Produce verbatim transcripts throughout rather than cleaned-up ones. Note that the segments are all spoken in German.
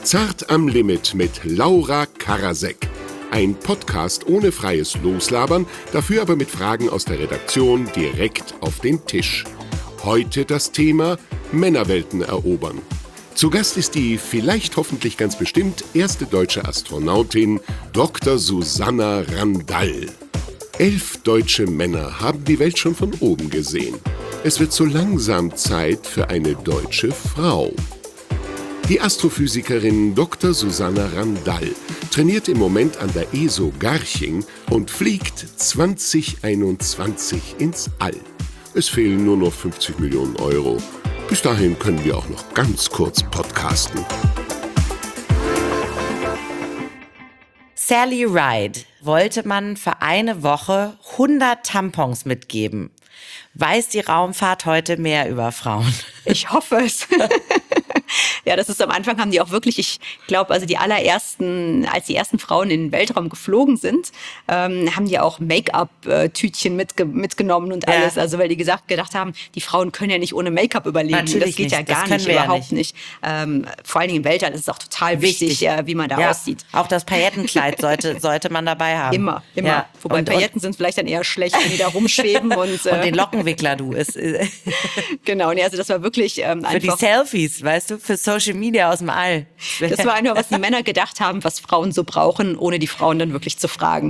Zart am Limit mit Laura Karasek. Ein Podcast ohne freies Loslabern, dafür aber mit Fragen aus der Redaktion direkt auf den Tisch. Heute das Thema Männerwelten erobern. Zu Gast ist die vielleicht hoffentlich ganz bestimmt erste deutsche Astronautin Doktor Susanna Randall. Elf deutsche Männer haben die Welt schon von oben gesehen. Es wird so langsam Zeit für eine deutsche Frau. Die Astrophysikerin Doktor Susanna Randall trainiert im Moment an der E S O Garching und fliegt zwanzig einundzwanzig ins All. Es fehlen nur noch fünfzig Millionen Euro. Bis dahin können wir auch noch ganz kurz podcasten. Sally Ride wollte man für eine Woche hundert Tampons mitgeben. Weiß die Raumfahrt heute mehr über Frauen? Ich hoffe es. Ja, das ist am Anfang haben die auch wirklich, ich glaube, also die allerersten, als die ersten Frauen in den Weltraum geflogen sind, ähm, haben die auch Make-up-Tütchen mitge- mitgenommen und alles. Ja. Also weil die gesagt, gedacht haben, die Frauen können ja nicht ohne Make-up überleben. Natürlich das geht nicht. ja gar nicht, überhaupt ja nicht. nicht. Ähm, vor allen Dingen im Weltall ist es auch total wichtig, wichtig äh, wie man da ja. aussieht. Auch das Paillettenkleid sollte, sollte man dabei haben. Immer, immer. Ja. Wobei und, Pailletten und, sind vielleicht dann eher schlecht, wenn die da rumschweben. und, äh, und den Lockenwickler, du. Ist, genau, nee, also das war wirklich ähm, einfach... Für die Selfies, weißt du, für Social Media aus dem All. Das war einfach, was die Männer gedacht haben, was Frauen so brauchen, ohne die Frauen dann wirklich zu fragen.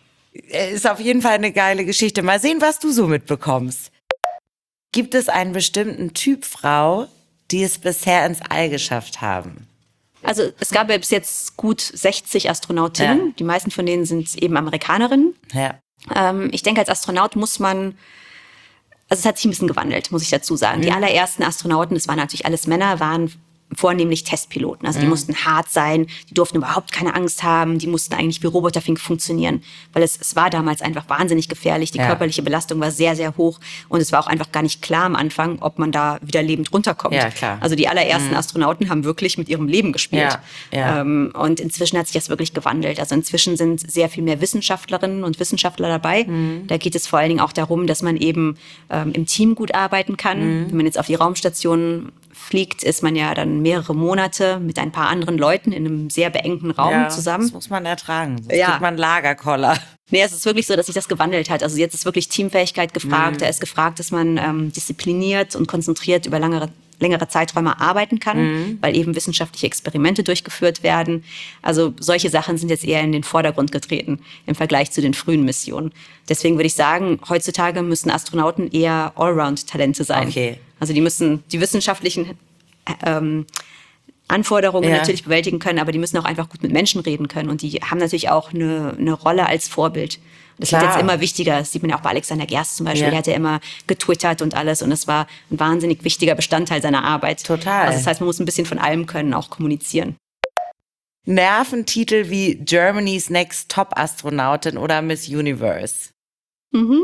Ist auf jeden Fall eine geile Geschichte. Mal sehen, was du so mitbekommst. Gibt es einen bestimmten Typ Frau, die es bisher ins All geschafft haben? Also es gab ja bis jetzt gut sechzig Astronautinnen. Ja. Die meisten von denen sind eben Amerikanerinnen. Ja. Ähm, ich denke, als Astronaut muss man... Also es hat sich ein bisschen gewandelt, muss ich dazu sagen. Mhm. Die allerersten Astronauten, das waren natürlich alles Männer, waren vornehmlich Testpiloten. Also die mhm. mussten hart sein, die durften überhaupt keine Angst haben, die mussten eigentlich wie Roboterfink funktionieren, weil es, es war damals einfach wahnsinnig gefährlich, die ja. körperliche Belastung war sehr, sehr hoch und es war auch einfach gar nicht klar am Anfang, ob man da wieder lebend runterkommt. Ja, klar. Also die allerersten mhm. Astronauten haben wirklich mit ihrem Leben gespielt. Ja, ja. Ähm, und inzwischen hat sich das wirklich gewandelt. Also inzwischen sind sehr viel mehr Wissenschaftlerinnen und Wissenschaftler dabei. Mhm. Da geht es vor allen Dingen auch darum, dass man eben ähm, im Team gut arbeiten kann. Mhm. Wenn man jetzt auf die Raumstation fliegt, ist man ja dann mehrere Monate mit ein paar anderen Leuten in einem sehr beengten Raum ja, zusammen. Das muss man ertragen, sonst ja. kriegt man Lagerkoller. Nee, es ist wirklich so, dass sich das gewandelt hat. Also jetzt ist wirklich Teamfähigkeit gefragt. Mhm. Da ist gefragt, dass man ähm, diszipliniert und konzentriert über langere, längere Zeiträume arbeiten kann, mhm. weil eben wissenschaftliche Experimente durchgeführt werden. Also solche Sachen sind jetzt eher in den Vordergrund getreten im Vergleich zu den frühen Missionen. Deswegen würde ich sagen, heutzutage müssen Astronauten eher Allround-Talente sein. Okay. Also die müssen die wissenschaftlichen ähm, Anforderungen ja. natürlich bewältigen können, aber die müssen auch einfach gut mit Menschen reden können. Und die haben natürlich auch eine, eine Rolle als Vorbild. Das Klar. wird jetzt immer wichtiger. Das sieht man ja auch bei Alexander Gerst zum Beispiel. Ja. Der hat ja immer getwittert und alles. Und das war ein wahnsinnig wichtiger Bestandteil seiner Arbeit. Total. Also das heißt, man muss ein bisschen von allem können, auch kommunizieren. Nerventitel wie Germany's Next Top-Astronautin oder Miss Universe. Mhm.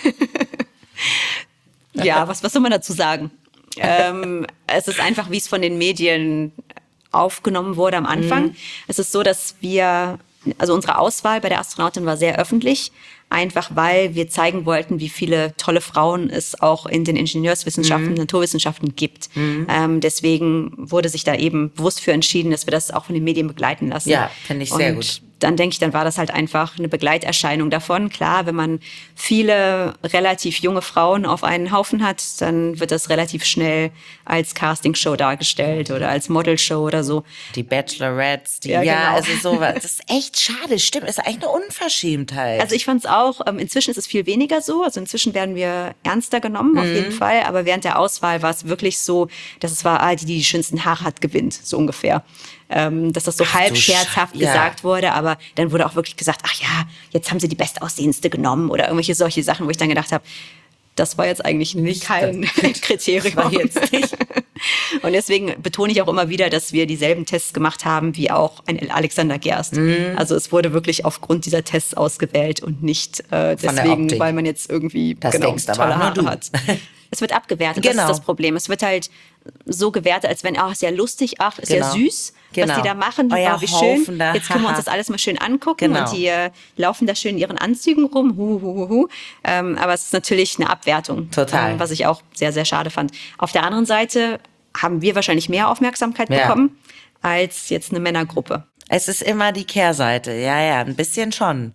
Ja, was, was soll man dazu sagen? ähm, es ist einfach, wie es von den Medien aufgenommen wurde am Anfang. Mhm. Es ist so, dass wir, also unsere Auswahl bei der Astronautin war sehr öffentlich, einfach weil wir zeigen wollten, wie viele tolle Frauen es auch in den Ingenieurswissenschaften, mhm. Naturwissenschaften gibt. Mhm. Ähm, deswegen wurde sich da eben bewusst für entschieden, dass wir das auch von den Medien begleiten lassen. Ja, finde ich sehr Und gut. Dann denke ich, dann war das halt einfach eine Begleiterscheinung davon. Klar, wenn man viele relativ junge Frauen auf einen Haufen hat, dann wird das relativ schnell als Castingshow dargestellt oder als Modelshow oder so. Die Bachelorettes, die, ja, ja genau. also sowas. Das ist echt schade, stimmt. Ist eigentlich eine Unverschämtheit. Also ich fand es auch, ähm, inzwischen ist es viel weniger so. Also inzwischen werden wir ernster genommen, mhm. auf jeden Fall. Aber während der Auswahl war es wirklich so, dass es war, ah, die, die die schönsten Haare hat, gewinnt, so ungefähr. Ähm, dass das so ach, halb scherzhaft Sch- gesagt ja. wurde, aber dann wurde auch wirklich gesagt, ach ja, jetzt haben sie die bestaussehendste genommen oder irgendwelche solche Sachen, wo ich dann gedacht habe, das war jetzt eigentlich nicht kein Kriterium. War jetzt nicht. Und deswegen betone ich auch immer wieder, dass wir dieselben Tests gemacht haben wie auch ein Alexander Gerst. Mhm. Also es wurde wirklich aufgrund dieser Tests ausgewählt und nicht äh, deswegen, weil man jetzt irgendwie das genau, denkst, tolle aber Haare nur du. hat. Es wird abgewertet, genau. das ist das Problem. Es wird halt so gewertet, als wenn, ach, ist ja lustig, ach, ist genau. ja süß, genau. was die da machen, Euer oh, wie schön. Haufen, jetzt können wir uns das alles mal schön angucken genau. und die äh, laufen da schön in ihren Anzügen rum, hu, hu, hu, hu. Ähm, aber es ist natürlich eine Abwertung, Total. Ähm, was ich auch sehr, sehr schade fand. Auf der anderen Seite haben wir wahrscheinlich mehr Aufmerksamkeit ja. bekommen, als jetzt eine Männergruppe. Es ist immer die Kehrseite, ja, ja, ein bisschen schon.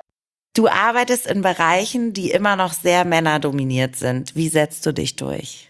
Du arbeitest in Bereichen, die immer noch sehr männerdominiert sind. Wie setzt du dich durch?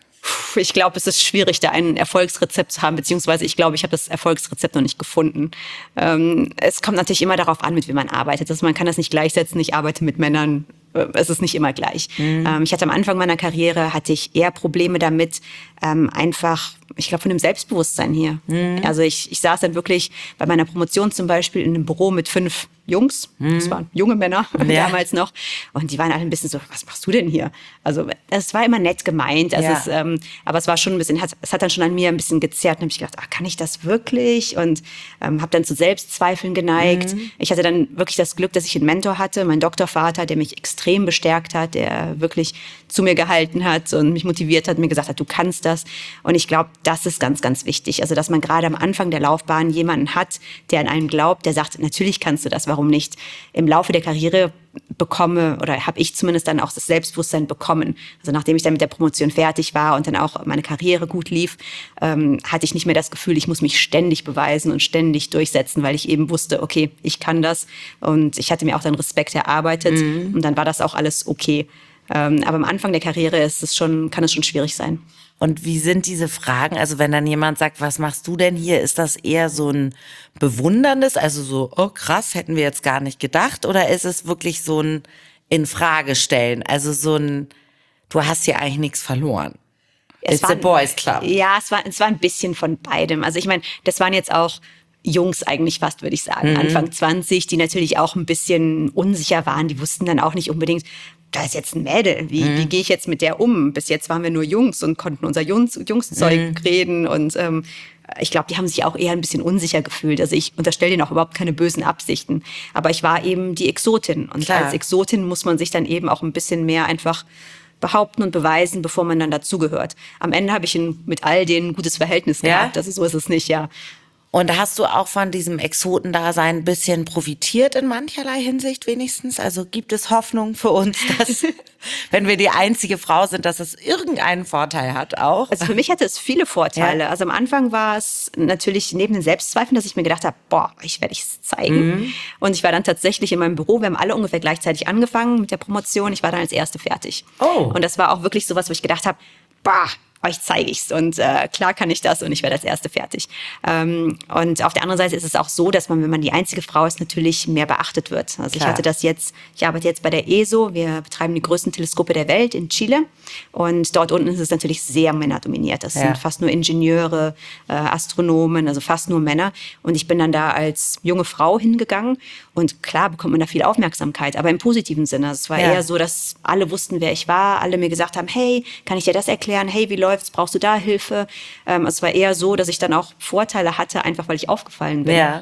Ich glaube, es ist schwierig, da ein Erfolgsrezept zu haben, beziehungsweise ich glaube, ich habe das Erfolgsrezept noch nicht gefunden. Ähm, es kommt natürlich immer darauf an, mit wem man arbeitet. Also man kann das nicht gleichsetzen, ich arbeite mit Männern, es ist nicht immer gleich. Mhm. Ähm, ich hatte am Anfang meiner Karriere, hatte ich eher Probleme damit, ähm, einfach, ich glaube, von dem Selbstbewusstsein hier. Mhm. Also ich, ich saß dann wirklich bei meiner Promotion zum Beispiel in einem Büro mit fünf Jungs, mhm. das waren junge Männer ja. damals noch, und die waren alle ein bisschen so, was machst du denn hier? Also es war immer nett gemeint, also ja. es, ähm, aber es war schon ein bisschen, hat, es hat dann schon an mir ein bisschen gezerrt und habe ich gedacht, ach, kann ich das wirklich? Und ähm, habe dann zu Selbstzweifeln geneigt. Mhm. Ich hatte dann wirklich das Glück, dass ich einen Mentor hatte, meinen Doktorvater, der mich extrem bestärkt hat, der wirklich zu mir gehalten hat und mich motiviert hat, mir gesagt hat, du kannst das. Und ich glaube, das ist ganz, ganz wichtig. Also dass man gerade am Anfang der Laufbahn jemanden hat, der an einem glaubt, der sagt, natürlich kannst du das, warum nicht? Im Laufe der Karriere bekomme oder habe ich zumindest dann auch das Selbstbewusstsein bekommen. Also nachdem ich dann mit der Promotion fertig war und dann auch meine Karriere gut lief, ähm, hatte ich nicht mehr das Gefühl, ich muss mich ständig beweisen und ständig durchsetzen, weil ich eben wusste, okay, ich kann das. Und ich hatte mir auch dann Respekt erarbeitet mhm. und dann war das auch alles okay. Ähm, aber am Anfang der Karriere ist es schon, kann es schon schwierig sein. Und wie sind diese Fragen? Also wenn dann jemand sagt, was machst du denn hier? Ist das eher so ein bewunderndes, also so, oh krass, hätten wir jetzt gar nicht gedacht? Oder ist es wirklich so ein In-Frage-Stellen? Also so ein, du hast hier eigentlich nichts verloren. Es It's war, a boys club. Ja, es war, es war ein bisschen von beidem. Also ich meine, das waren jetzt auch Jungs eigentlich fast, würde ich sagen, mhm. Anfang zwanzig, die natürlich auch ein bisschen unsicher waren. Die wussten dann auch nicht unbedingt, da ist jetzt ein Mädel, wie, mhm. wie gehe ich jetzt mit der um? Bis jetzt waren wir nur Jungs und konnten unser Jungs, Jungszeug mhm. reden und ähm, ich glaube, die haben sich auch eher ein bisschen unsicher gefühlt. Also ich unterstelle denen auch überhaupt keine bösen Absichten. Aber ich war eben die Exotin und Klar. als Exotin muss man sich dann eben auch ein bisschen mehr einfach behaupten und beweisen, bevor man dann dazugehört. Am Ende habe ich ein, mit all denen ein gutes Verhältnis gehabt. Ja? Also so ist es nicht, ja. Und hast du auch von diesem Exotendasein ein bisschen profitiert in mancherlei Hinsicht wenigstens? Also gibt es Hoffnung für uns, dass, wenn wir die einzige Frau sind, dass es irgendeinen Vorteil hat auch? Also für mich hatte es viele Vorteile. Ja. Also am Anfang war es natürlich neben den Selbstzweifeln, dass ich mir gedacht habe, boah, ich werde es zeigen. Mhm. Und ich war dann tatsächlich in meinem Büro, wir haben alle ungefähr gleichzeitig angefangen mit der Promotion. Ich war dann als Erste fertig. Oh. Und das war auch wirklich sowas, wo ich gedacht habe, boah, euch zeige ich's und äh, klar kann ich das und ich werde als Erste fertig. Ähm, und auf der anderen Seite ist es auch so, dass man, wenn man die einzige Frau ist, natürlich mehr beachtet wird. Also klar. ich hatte das jetzt, ich arbeite jetzt bei der E S O, wir betreiben die größten Teleskope der Welt in Chile und dort unten ist es natürlich sehr männerdominiert. Das ja. sind fast nur Ingenieure, äh, Astronomen, also fast nur Männer und ich bin dann da als junge Frau hingegangen und klar bekommt man da viel Aufmerksamkeit, aber im positiven Sinne. Es war ja. eher so, dass alle wussten, wer ich war, alle mir gesagt haben, hey, kann ich dir das erklären? Hey, wie läuft brauchst du da Hilfe? Ähm, es war eher so, dass ich dann auch Vorteile hatte, einfach weil ich aufgefallen bin. Ja.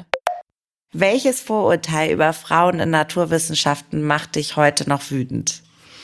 Welches Vorurteil über Frauen in Naturwissenschaften macht dich heute noch wütend?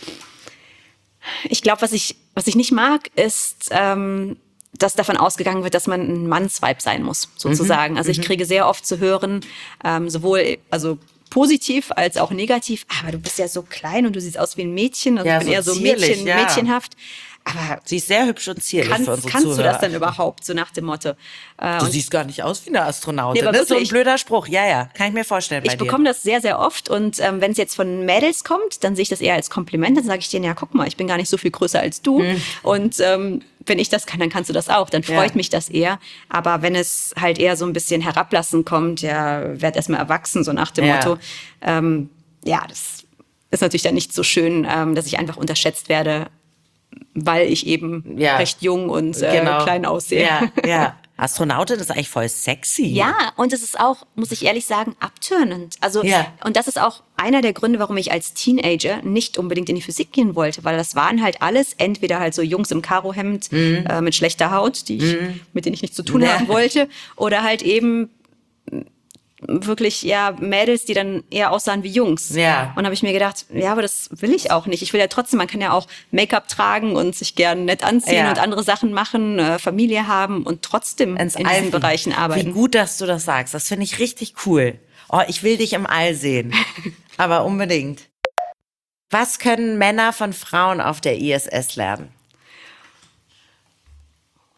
Ich glaube, was ich, was ich nicht mag, ist, ähm, dass davon ausgegangen wird, dass man ein Mannsweib sein muss, sozusagen. Mhm. Also ich kriege sehr oft zu hören, ähm, sowohl, also positiv als auch negativ, aber du bist ja so klein und du siehst aus wie ein Mädchen, also ja, ich bin so eher so zierlich, Mädchen, ja. mädchenhaft. Aber sie ist sehr hübsch und zierlich kannst, für unsere kannst Zuhörer. du das denn überhaupt, so nach dem Motto? Äh, du siehst gar nicht aus wie eine Astronautin. Nee, das ist so ein blöder Spruch. Ja, ja, kann ich mir vorstellen bei Ich bekomme das sehr, sehr oft und ähm, wenn es jetzt von Mädels kommt, dann sehe ich das eher als Kompliment. Dann sage ich denen, ja, guck mal, ich bin gar nicht so viel größer als du. Mhm. Und ähm, wenn ich das kann, dann kannst du das auch. Dann freut ja. mich das eher. Aber wenn es halt eher so ein bisschen herablassen kommt, ja, werd erstmal erwachsen, so nach dem ja. Motto, ähm, ja, das ist natürlich dann nicht so schön, ähm, dass ich einfach unterschätzt werde, weil ich eben ja. recht jung und äh, genau. klein aussehe. Ja, ja. Astronautin ist eigentlich voll sexy. Ja, und es ist auch, muss ich ehrlich sagen, abturnend. Also, ja. und das ist auch einer der Gründe, warum ich als Teenager nicht unbedingt in die Physik gehen wollte, weil das waren halt alles entweder halt so Jungs im Karohemd mhm. äh, mit schlechter Haut, die ich, mhm. mit denen ich nichts zu tun ja. haben wollte, oder halt eben wirklich ja Mädels, die dann eher aussahen wie Jungs. Ja. Und habe ich mir gedacht, ja, aber das will ich auch nicht. Ich will ja trotzdem, man kann ja auch Make-up tragen und sich gern nett anziehen ja. und andere Sachen machen, äh, Familie haben und trotzdem Ins in diesen Bereichen arbeiten. Wie gut, dass du das sagst. Das finde ich richtig cool. Oh, ich will dich im All sehen. Aber unbedingt. Was können Männer von Frauen auf der I S S lernen?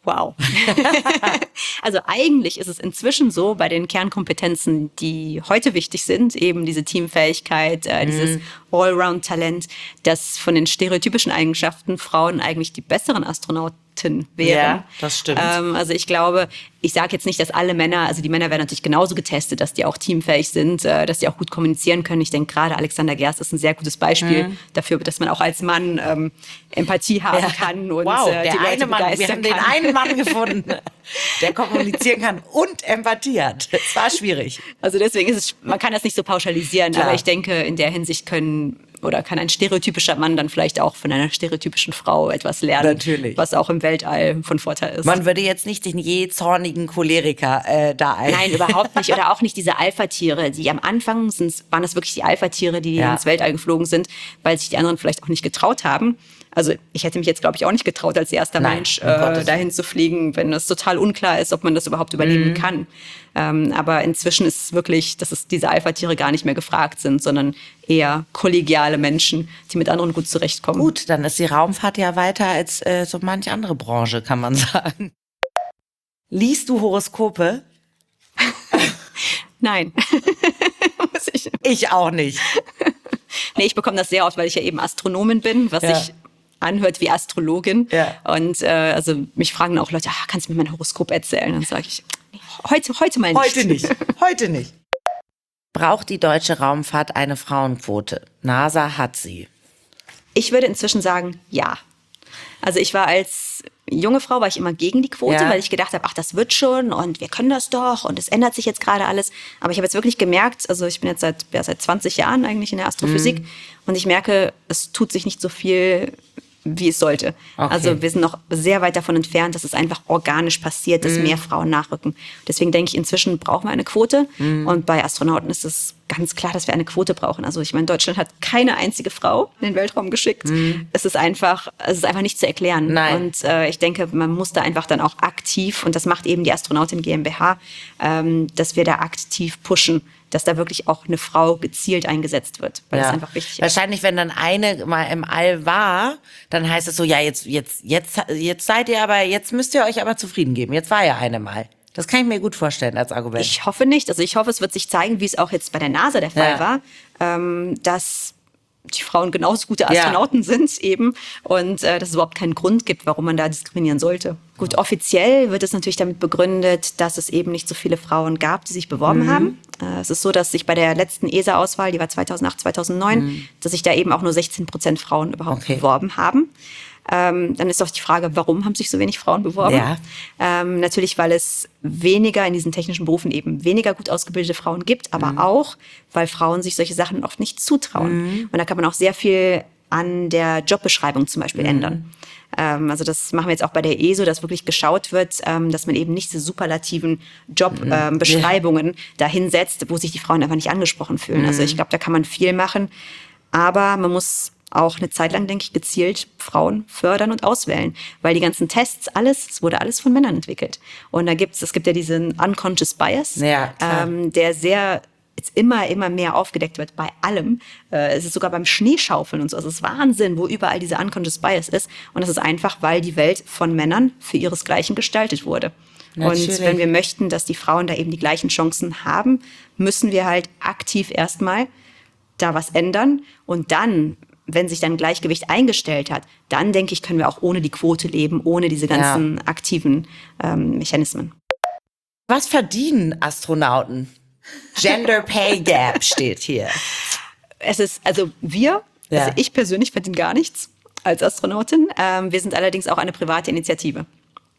Wow. Also eigentlich ist es inzwischen so, bei den Kernkompetenzen, die heute wichtig sind, eben diese Teamfähigkeit, äh, dieses Allround-Talent, dass von den stereotypischen Eigenschaften Frauen eigentlich die besseren Astronauten wären. Ja, das stimmt. Ähm, also ich glaube, ich sage jetzt nicht, dass alle Männer, also die Männer werden natürlich genauso getestet, dass die auch teamfähig sind, äh, dass die auch gut kommunizieren können. Ich denke, gerade Alexander Gerst ist ein sehr gutes Beispiel mhm. dafür, dass man auch als Mann ähm, Empathie haben ja. kann und wow, äh, die der Leute eine Mann, wir haben kann. den einen Mann gefunden, der kommunizieren kann und Empathie hat. Es war schwierig. Also deswegen ist es, man kann das nicht so pauschalisieren, Klar. aber ich denke, in der Hinsicht können oder kann ein stereotypischer Mann dann vielleicht auch von einer stereotypischen Frau etwas lernen, Natürlich. Was auch im Weltall von Vorteil ist. Man würde jetzt nicht den je zornigen Choleriker äh, da ein. Nein, überhaupt nicht. Oder auch nicht diese Alpha-Tiere, die am Anfang sind, waren das wirklich die Alpha-Tiere, die ja. ins Weltall geflogen sind, weil sich die anderen vielleicht auch nicht getraut haben. Also ich hätte mich jetzt, glaube ich, auch nicht getraut, als erster Nein, Mensch um äh, dahin zu fliegen, wenn es total unklar ist, ob man das überhaupt überleben mhm. kann. Ähm, aber inzwischen ist es wirklich, dass es diese Alpha-Tiere gar nicht mehr gefragt sind, sondern eher kollegiale Menschen, die mit anderen gut zurechtkommen. Gut, dann ist die Raumfahrt ja weiter als äh, so manche andere Branche, kann man sagen. Liest du Horoskope? Nein. Muss ich. Ich auch nicht. Nee, ich bekomme das sehr oft, weil ich ja eben Astronomin bin, was ja. ich anhört wie Astrologin. Ja. Und äh, also mich fragen auch Leute, ah, kannst du mir mein Horoskop erzählen? Dann sage ich, nee, heute, heute mal nicht. Heute nicht. Heute nicht. Braucht die deutsche Raumfahrt eine Frauenquote? NASA hat sie. Ich würde inzwischen sagen, ja. Also ich war als junge Frau, war ich immer gegen die Quote, ja. weil ich gedacht habe, ach, das wird schon und wir können das doch und es ändert sich jetzt gerade alles. Aber ich habe jetzt wirklich gemerkt, also ich bin jetzt seit, ja, seit zwanzig Jahren eigentlich in der Astrophysik mhm. und ich merke, es tut sich nicht so viel, wie es sollte. Okay. Also wir sind noch sehr weit davon entfernt, dass es einfach organisch passiert, dass mm. mehr Frauen nachrücken. Deswegen denke ich, inzwischen brauchen wir eine Quote. Mm. Und bei Astronauten ist es ganz klar, dass wir eine Quote brauchen. Also ich meine, Deutschland hat keine einzige Frau in den Weltraum geschickt. Mm. Es ist einfach, es ist einfach nicht zu erklären. Nein. Und äh, ich denke, man muss da einfach dann auch aktiv, und das macht eben die Astronautin GmbH, ähm, dass wir da aktiv pushen, dass da wirklich auch eine Frau gezielt eingesetzt wird, weil ja. das einfach wichtig ist. Wahrscheinlich, wenn dann eine mal im All war, dann heißt es so, ja, jetzt, jetzt, jetzt, jetzt seid ihr aber, jetzt müsst ihr euch aber zufrieden geben. Jetzt war ja eine mal. Das kann ich mir gut vorstellen als Argument. Ich hoffe nicht. Also ich hoffe, es wird sich zeigen, wie es auch jetzt bei der NASA der Fall ja. war, ähm, dass die Frauen genauso gute Astronauten ja. sind eben und äh, dass es überhaupt keinen Grund gibt, warum man da diskriminieren sollte. Gut, offiziell wird es natürlich damit begründet, dass es eben nicht so viele Frauen gab, die sich beworben mhm. haben. Äh, es ist so, dass sich bei der letzten E S A-Auswahl, die war zweitausendacht, zweitausendneun, mhm. dass sich da eben auch nur sechzehn Prozent Frauen überhaupt okay. beworben haben. Ähm, dann ist doch die Frage, warum haben sich so wenig Frauen beworben? Ja. Ähm, natürlich, weil es weniger in diesen technischen Berufen eben weniger gut ausgebildete Frauen gibt, aber mhm. auch, weil Frauen sich solche Sachen oft nicht zutrauen. Mhm. Und da kann man auch sehr viel an der Jobbeschreibung zum Beispiel mhm. ändern. Ähm, also das machen wir jetzt auch bei der E S O, dass wirklich geschaut wird, ähm, dass man eben nicht diese superlativen Jobbeschreibungen ähm, ja. dahinsetzt, wo sich die Frauen einfach nicht angesprochen fühlen. Mhm. Also ich glaube, da kann man viel machen, aber man muss auch eine Zeit lang, denke ich, gezielt Frauen fördern und auswählen. Weil die ganzen Tests, alles, es wurde alles von Männern entwickelt. Und da gibt's, es gibt ja diesen Unconscious Bias, ja, ähm, der sehr, jetzt immer, immer mehr aufgedeckt wird bei allem. Äh, es ist sogar beim Schneeschaufeln und so. Also es ist Wahnsinn, wo überall dieser Unconscious Bias ist. Und das ist einfach, weil die Welt von Männern für ihresgleichen gestaltet wurde. Natürlich. Und wenn wir möchten, dass die Frauen da eben die gleichen Chancen haben, müssen wir halt aktiv erstmal da was ändern. Und dann, wenn sich dann Gleichgewicht eingestellt hat, dann denke ich, können wir auch ohne die Quote leben, ohne diese ganzen ja. aktiven ähm, Mechanismen. Was verdienen Astronauten? Gender Pay Gap steht hier. Es ist, also wir, ja. also ich persönlich verdiene gar nichts als Astronautin. Ähm, wir sind allerdings auch eine private Initiative.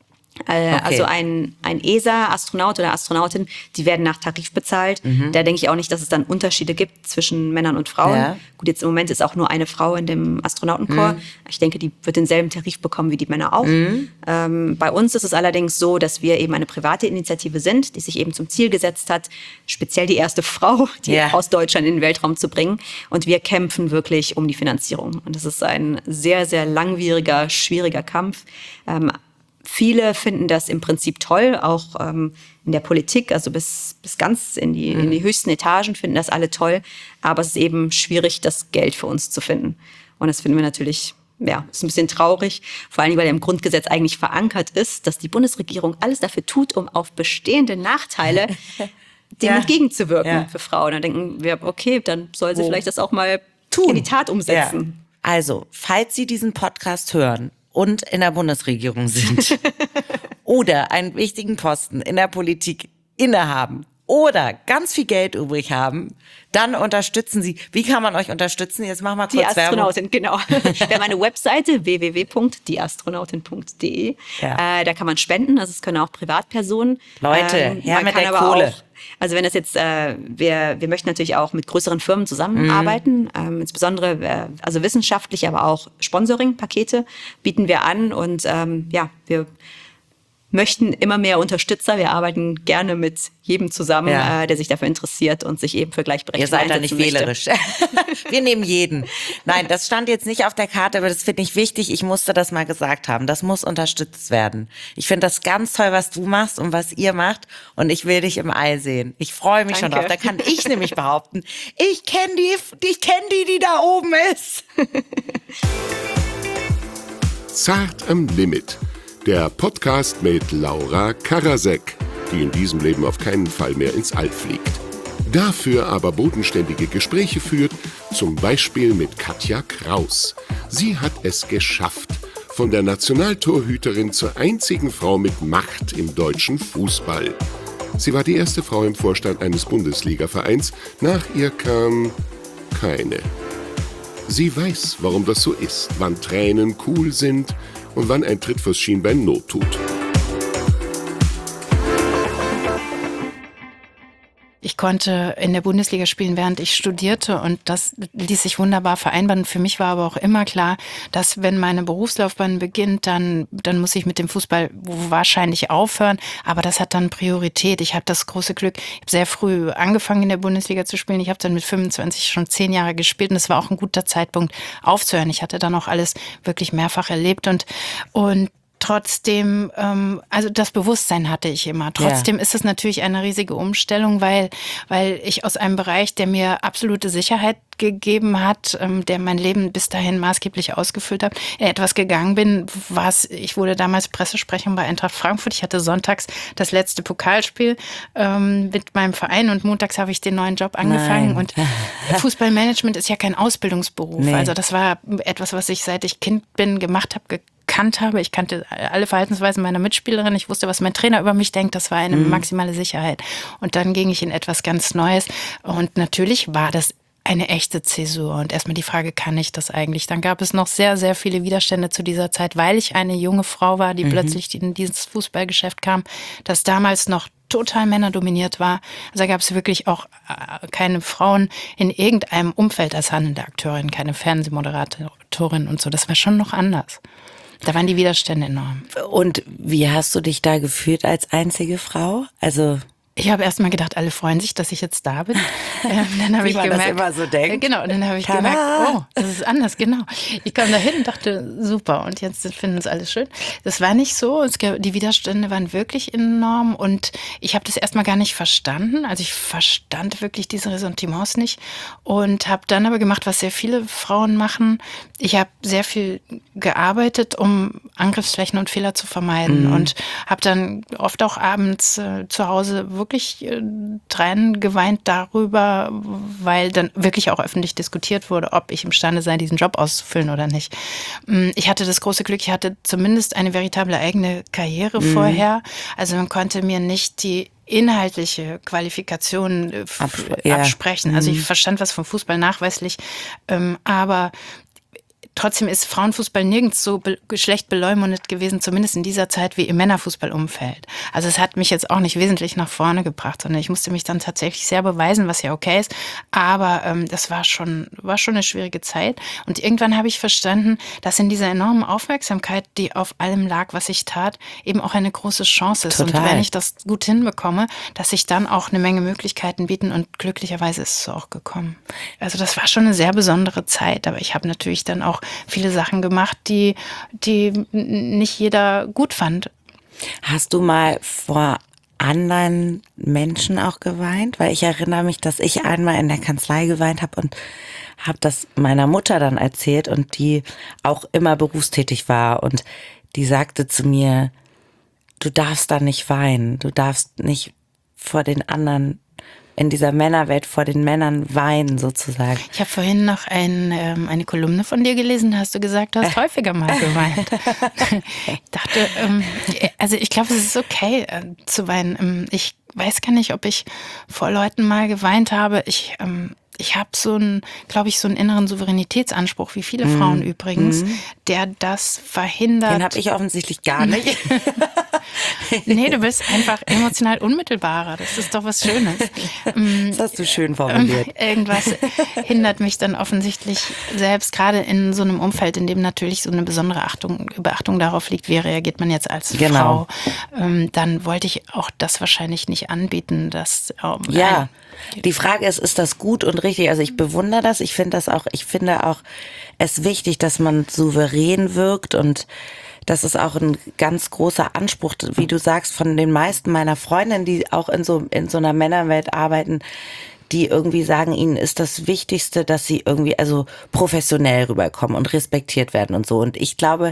Äh, okay. Also ein, ein E S A-Astronaut oder Astronautin, die werden nach Tarif bezahlt. Mhm. Da denke ich auch nicht, dass es dann Unterschiede gibt zwischen Männern und Frauen. Ja. Gut, jetzt im Moment ist auch nur eine Frau in dem Astronautenkorps. Mhm. Ich denke, die wird denselben Tarif bekommen wie die Männer auch. Mhm. Ähm, bei uns ist es allerdings so, dass wir eben eine private Initiative sind, die sich eben zum Ziel gesetzt hat, speziell die erste Frau, die ja. aus Deutschland in den Weltraum zu bringen. Und wir kämpfen wirklich um die Finanzierung. Und das ist ein sehr, sehr langwieriger, schwieriger Kampf. Ähm, Viele finden das im Prinzip toll, auch ähm, in der Politik, also bis, bis ganz in die, mhm. in die höchsten Etagen finden das alle toll. Aber es ist eben schwierig, das Geld für uns zu finden. Und das finden wir natürlich ja, ist ein bisschen traurig, vor allem, weil ja im Grundgesetz eigentlich verankert ist, dass die Bundesregierung alles dafür tut, um auf bestehende Nachteile dem Ja. entgegenzuwirken Ja. für Frauen. Dann denken wir, okay, dann soll sie Wo? vielleicht das auch mal Tun. in die Tat umsetzen. Ja. Also, falls Sie diesen Podcast hören und in der Bundesregierung sind oder einen wichtigen Posten in der Politik innehaben oder ganz viel Geld übrig haben, dann unterstützen Sie. Wie kann man euch unterstützen? Jetzt machen wir Die kurz Werbung. Astronautin, genau. Wir haben eine Webseite w w w punkt die astronautin punkt d e. Ja. Äh, da kann man spenden, also es können auch Privatpersonen. Leute, Ähm, her man mit kann der aber Kohle. Auch, also wenn das jetzt, äh, wir, wir möchten natürlich auch mit größeren Firmen zusammenarbeiten, Mhm. ähm, insbesondere äh, also wissenschaftlich, aber auch Sponsoring-Pakete bieten wir an und ähm, ja, wir möchten immer mehr Unterstützer. Wir arbeiten gerne mit jedem zusammen, Ja. äh, der sich dafür interessiert und sich eben für Ihr Gleichberechtigung seid da nicht einsetzen möchte. wählerisch. Wir nehmen jeden. Nein, das stand jetzt nicht auf der Karte, aber das finde ich wichtig. Ich musste das mal gesagt haben. Das muss unterstützt werden. Ich finde das ganz toll, was du machst und was ihr macht. Und ich will dich im All sehen. Ich freue mich schon Danke. drauf. Da kann ich nämlich behaupten, ich kenne die, ich kenne die, die da oben ist. Zart am Limit. Der Podcast mit Laura Karasek, die in diesem Leben auf keinen Fall mehr ins All fliegt. Dafür aber bodenständige Gespräche führt, zum Beispiel mit Katja Kraus. Sie hat es geschafft, von der Nationaltorhüterin zur einzigen Frau mit Macht im deutschen Fußball. Sie war die erste Frau im Vorstand eines Bundesligavereins. Nach ihr kam keine. Sie weiß, warum das so ist, wann Tränen cool sind und wann ein Tritt fürs Schienbein Not tut. Ich konnte in der Bundesliga spielen, während ich studierte und das ließ sich wunderbar vereinbaren. Für mich war aber auch immer klar, dass wenn meine Berufslaufbahn beginnt, dann, dann muss ich mit dem Fußball wahrscheinlich aufhören. Aber das hat dann Priorität. Ich habe das große Glück, ich habe sehr früh angefangen in der Bundesliga zu spielen. Ich habe dann mit fünfundzwanzig schon zehn Jahre gespielt und es war auch ein guter Zeitpunkt aufzuhören. Ich hatte dann auch alles wirklich mehrfach erlebt und, und Trotzdem, ähm, also das Bewusstsein hatte ich immer. Trotzdem ja. ist es natürlich eine riesige Umstellung, weil, weil ich aus einem Bereich, der mir absolute Sicherheit gegeben hat, ähm, der mein Leben bis dahin maßgeblich ausgefüllt hat, in etwas gegangen bin, was, ich wurde damals Pressesprecherin bei Eintracht Frankfurt. Ich hatte sonntags das letzte Pokalspiel ähm, mit meinem Verein und montags habe ich den neuen Job angefangen. Nein. Und Fußballmanagement ist ja kein Ausbildungsberuf. Nee. Also das war etwas, was ich seit ich Kind bin gemacht habe, gekannt habe. Ich kannte alle Verhaltensweisen meiner Mitspielerin. Ich wusste, was mein Trainer über mich denkt. Das war eine mhm. maximale Sicherheit. Und dann ging ich in etwas ganz Neues. Und natürlich war das eine echte Zäsur. Und erstmal die Frage, kann ich das eigentlich? Dann gab es noch sehr, sehr viele Widerstände zu dieser Zeit, weil ich eine junge Frau war, die mhm. plötzlich in dieses Fußballgeschäft kam, das damals noch total männerdominiert war. Also da gab es wirklich auch keine Frauen in irgendeinem Umfeld als handelnde Akteurin, keine Fernsehmoderatorin und so. Das war schon noch anders. Da waren die Widerstände enorm. Und wie hast du dich da gefühlt als einzige Frau? Also ich habe erst mal gedacht, alle freuen sich, dass ich jetzt da bin. Ähm, dann habe wie ich man gemerkt, das immer so denkt. Genau, dann habe ich Tada! gemerkt, oh, das ist anders, genau. Ich kam da hin und dachte, super, und jetzt finden es alles schön. Das war nicht so. Es gab, die Widerstände waren wirklich enorm und ich habe das erstmal gar nicht verstanden. Also ich verstand wirklich diese Ressentiments nicht und habe dann aber gemacht, was sehr viele Frauen machen. Ich habe sehr viel gearbeitet, um Angriffsflächen und Fehler zu vermeiden mhm. und habe dann oft auch abends äh, zu Hause wirklich wirklich äh, Tränen geweint darüber, weil dann wirklich auch öffentlich diskutiert wurde, ob ich imstande sei, diesen Job auszufüllen oder nicht. Ich hatte das große Glück, ich hatte zumindest eine veritable eigene Karriere mhm. vorher. Also man konnte mir nicht die inhaltliche Qualifikation äh, Abspre- ja. absprechen. Also ich verstand was vom Fußball nachweislich, ähm, aber trotzdem ist Frauenfußball nirgends so be- schlecht beleumundet gewesen, zumindest in dieser Zeit, wie im Männerfußballumfeld. Also es hat mich jetzt auch nicht wesentlich nach vorne gebracht, sondern ich musste mich dann tatsächlich sehr beweisen, was ja okay ist. Aber ähm, das war schon, war schon eine schwierige Zeit. Und irgendwann habe ich verstanden, dass in dieser enormen Aufmerksamkeit, die auf allem lag, was ich tat, eben auch eine große Chance ist. Total. Und wenn ich das gut hinbekomme, dass sich dann auch eine Menge Möglichkeiten bieten. Und glücklicherweise ist es so auch gekommen. Also das war schon eine sehr besondere Zeit. Aber ich habe natürlich dann auch viele Sachen gemacht, die, die nicht jeder gut fand. Hast du mal vor anderen Menschen auch geweint? Weil ich erinnere mich, dass ich einmal in der Kanzlei geweint habe und habe das meiner Mutter dann erzählt und die auch immer berufstätig war und die sagte zu mir, du darfst da nicht weinen, du darfst nicht vor den anderen in dieser Männerwelt vor den Männern weinen sozusagen. Ich habe vorhin noch ein, ähm, eine Kolumne von dir gelesen, da hast du gesagt, du hast häufiger mal geweint. Ich dachte, ähm, also ich glaube, es ist okay äh, zu weinen. Ähm, ich weiß gar nicht, ob ich vor Leuten mal geweint habe. Ich ähm, Ich habe so einen, glaube ich, so einen inneren Souveränitätsanspruch, wie viele mm. Frauen übrigens, mm. der das verhindert. Den habe ich offensichtlich gar nicht. Nee, du bist einfach emotional unmittelbarer. Das ist doch was Schönes. Das hast du schön formuliert. Irgendwas hindert mich dann offensichtlich selbst, gerade in so einem Umfeld, in dem natürlich so eine besondere Achtung, Beachtung darauf liegt, wie reagiert man jetzt als genau. Frau. Ähm, dann wollte ich auch das wahrscheinlich nicht anbieten. Dass, ähm, ja, die Frage ist, ist das gut und richtig? Also ich bewundere das. Ich finde das auch, ich finde auch es wichtig, dass man souverän wirkt und das ist auch ein ganz großer Anspruch, wie du sagst, von den meisten meiner Freundinnen, die auch in so, in so einer Männerwelt arbeiten, die irgendwie sagen, ihnen ist das Wichtigste, dass sie irgendwie also professionell rüberkommen und respektiert werden und so. Und ich glaube,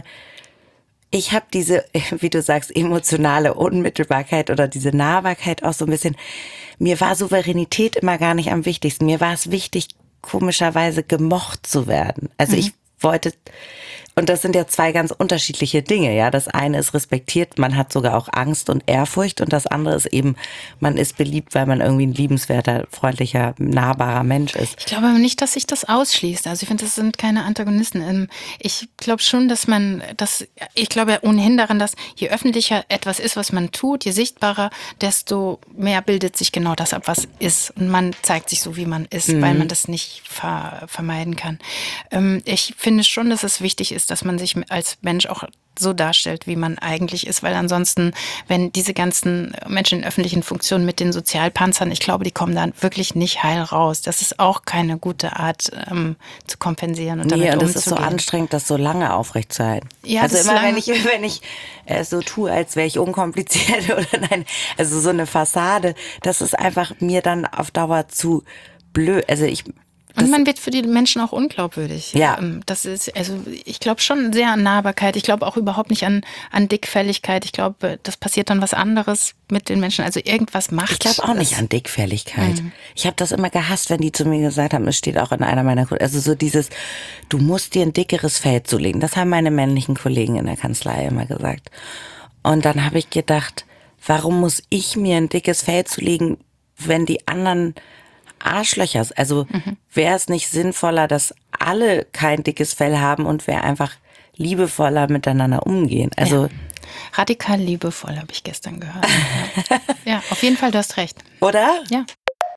ich habe diese, wie du sagst, emotionale Unmittelbarkeit oder diese Nahbarkeit auch so ein bisschen, mir war Souveränität immer gar nicht am wichtigsten. Mir war es wichtig, komischerweise gemocht zu werden. Also mhm. ich wollte, und das sind ja zwei ganz unterschiedliche Dinge, ja. Das eine ist respektiert, man hat sogar auch Angst und Ehrfurcht und das andere ist eben, man ist beliebt, weil man irgendwie ein liebenswerter, freundlicher, nahbarer Mensch ist. Ich glaube nicht, dass sich das ausschließt. Also ich finde, das sind keine Antagonisten. Ich glaube schon, dass man, dass, ich glaube ohnehin daran, dass je öffentlicher etwas ist, was man tut, je sichtbarer, desto mehr bildet sich genau das ab, was ist. Und man zeigt sich so, wie man ist, mhm. weil man das nicht ver- vermeiden kann. Ich finde schon, dass es wichtig ist, dass man sich als Mensch auch so darstellt, wie man eigentlich ist, weil ansonsten, wenn diese ganzen Menschen in öffentlichen Funktionen mit den Sozialpanzern, ich glaube, die kommen dann wirklich nicht heil raus. Das ist auch keine gute Art, ähm, zu kompensieren und damit nee, und umzugehen. das ist so anstrengend, das so lange aufrechtzuerhalten. Ja, also das immer, lang- wenn ich, wenn ich äh, so tue, als wäre ich unkompliziert oder nein, also so eine Fassade, das ist einfach mir dann auf Dauer zu blöd. Also ich Und man wird für die Menschen auch unglaubwürdig. Ja. Das ist, also ich glaube schon sehr an Nahbarkeit. Ich glaube auch überhaupt nicht an, an Dickfälligkeit. Ich glaube, das passiert dann was anderes mit den Menschen. Also irgendwas macht. Ich glaube auch das. nicht an Dickfälligkeit. Mhm. Ich habe das immer gehasst, wenn die zu mir gesagt haben, es steht auch in einer meiner, also so dieses, du musst dir ein dickeres Fell zulegen. Das haben meine männlichen Kollegen in der Kanzlei immer gesagt. Und dann habe ich gedacht, warum muss ich mir ein dickes Fell zulegen, wenn die anderen Arschlöcher, also mhm. wäre es nicht sinnvoller, dass alle kein dickes Fell haben und wir einfach liebevoller miteinander umgehen? Also ja. Radikal liebevoll, habe ich gestern gehört. Ja. Ja, auf jeden Fall, du hast recht. Oder? Ja.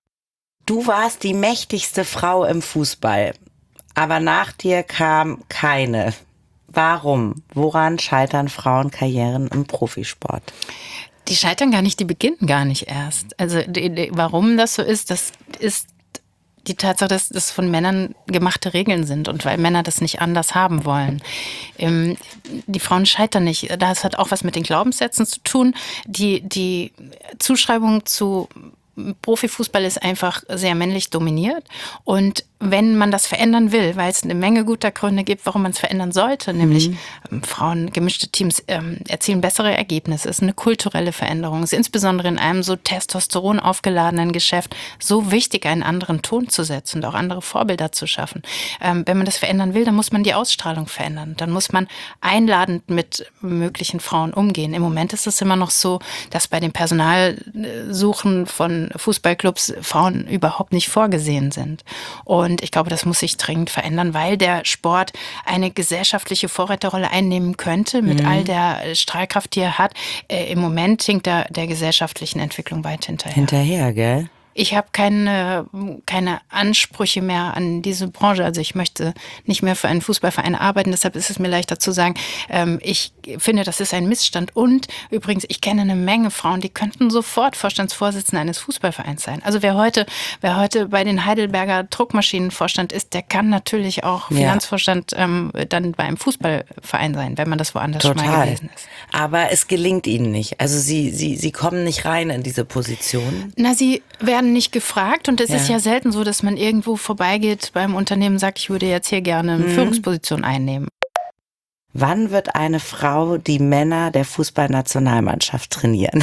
Du warst die mächtigste Frau im Fußball, aber nach dir kam keine. Warum? Woran scheitern Frauenkarrieren im Profisport? Die scheitern gar nicht, die beginnen gar nicht erst. Also die, die, warum das so ist, das ist die Tatsache, dass das von Männern gemachte Regeln sind und weil Männer das nicht anders haben wollen. Ähm, die Frauen scheitern nicht. Das hat auch was mit den Glaubenssätzen zu tun. Die, die Zuschreibung zu Profifußball ist einfach sehr männlich dominiert und wenn man das verändern will, weil es eine Menge guter Gründe gibt, warum man es verändern sollte, nämlich mhm. Frauen, gemischte Teams ähm, erzielen bessere Ergebnisse, es ist eine kulturelle Veränderung, es ist insbesondere in einem so Testosteron aufgeladenen Geschäft so wichtig, einen anderen Ton zu setzen und auch andere Vorbilder zu schaffen. Ähm, wenn man das verändern will, dann muss man die Ausstrahlung verändern, dann muss man einladend mit möglichen Frauen umgehen. Im Moment ist es immer noch so, dass bei den Personalsuchen von Fußballclubs Frauen überhaupt nicht vorgesehen sind. Und ich glaube, das muss sich dringend verändern, weil der Sport eine gesellschaftliche Vorreiterrolle einnehmen könnte mit mhm. all der Strahlkraft, die er hat. Äh, Im Moment hinkt er der gesellschaftlichen Entwicklung weit hinterher. Hinterher, gell? Ich habe keine, keine Ansprüche mehr an diese Branche. Also ich möchte nicht mehr für einen Fußballverein arbeiten. Deshalb ist es mir leichter zu sagen, ähm, ich finde, das ist ein Missstand. Und übrigens, ich kenne eine Menge Frauen, die könnten sofort Vorstandsvorsitzende eines Fußballvereins sein. Also wer heute, wer heute bei den Heidelberger Druckmaschinenvorstand ist, der kann natürlich auch ja. Finanzvorstand ähm, dann bei einem Fußballverein sein, wenn man das woanders Total. schon mal gewesen ist. Aber es gelingt ihnen nicht. Also sie, sie, sie kommen nicht rein in diese Position. Na, sie werden werden nicht gefragt und es Ja. ist ja selten so, dass man irgendwo vorbeigeht beim Unternehmen und sagt, ich würde jetzt hier gerne eine Mhm. Führungsposition einnehmen. Wann wird eine Frau die Männer der Fußballnationalmannschaft trainieren?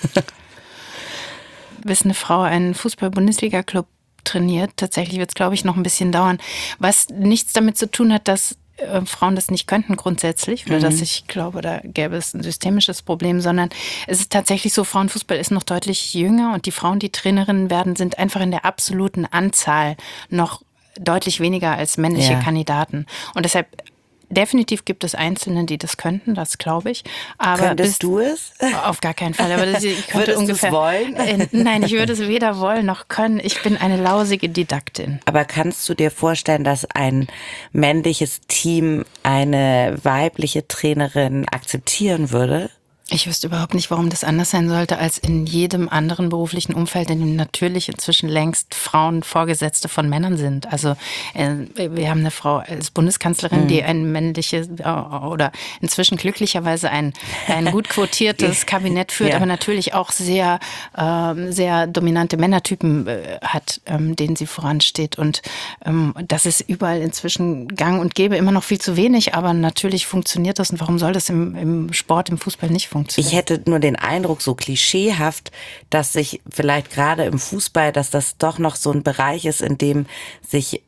Bis eine Frau einen Fußball-Bundesliga-Club trainiert, tatsächlich wird es, glaube ich, noch ein bisschen dauern. Was nichts damit zu tun hat, dass äh, Frauen das nicht könnten grundsätzlich oder Mhm. dass ich glaube, da gäbe es ein systemisches Problem, sondern es ist tatsächlich so, Frauenfußball ist noch deutlich jünger und die Frauen, die Trainerinnen werden, sind einfach in der absoluten Anzahl noch deutlich weniger als männliche Ja. Kandidaten. Und deshalb definitiv gibt es Einzelne, die das könnten, das glaube ich. Aber Könntest bis- du es? Auf gar keinen Fall. Aber das, ich könnte Würdest du's ungefähr. wollen? Äh, nein, ich würde es weder wollen noch können. Ich bin eine lausige Didaktin. Aber kannst du dir vorstellen, dass ein männliches Team eine weibliche Trainerin akzeptieren würde? Ich wüsste überhaupt nicht, warum das anders sein sollte als in jedem anderen beruflichen Umfeld, in dem natürlich inzwischen längst Frauen Vorgesetzte von Männern sind. Also äh, wir haben eine Frau als Bundeskanzlerin, die ein männliches äh, oder inzwischen glücklicherweise ein, ein gut quotiertes Kabinett führt, Ja. aber natürlich auch sehr, ähm, sehr dominante Männertypen äh, hat, ähm, denen sie voransteht. Und ähm, das ist überall inzwischen gang und gäbe, immer noch viel zu wenig, aber natürlich funktioniert das. Und warum soll das im, im Sport, im Fußball nicht funktionieren? Ich hätte nur den Eindruck, so klischeehaft, dass sich vielleicht gerade im Fußball, dass das doch noch so ein Bereich ist, in dem sich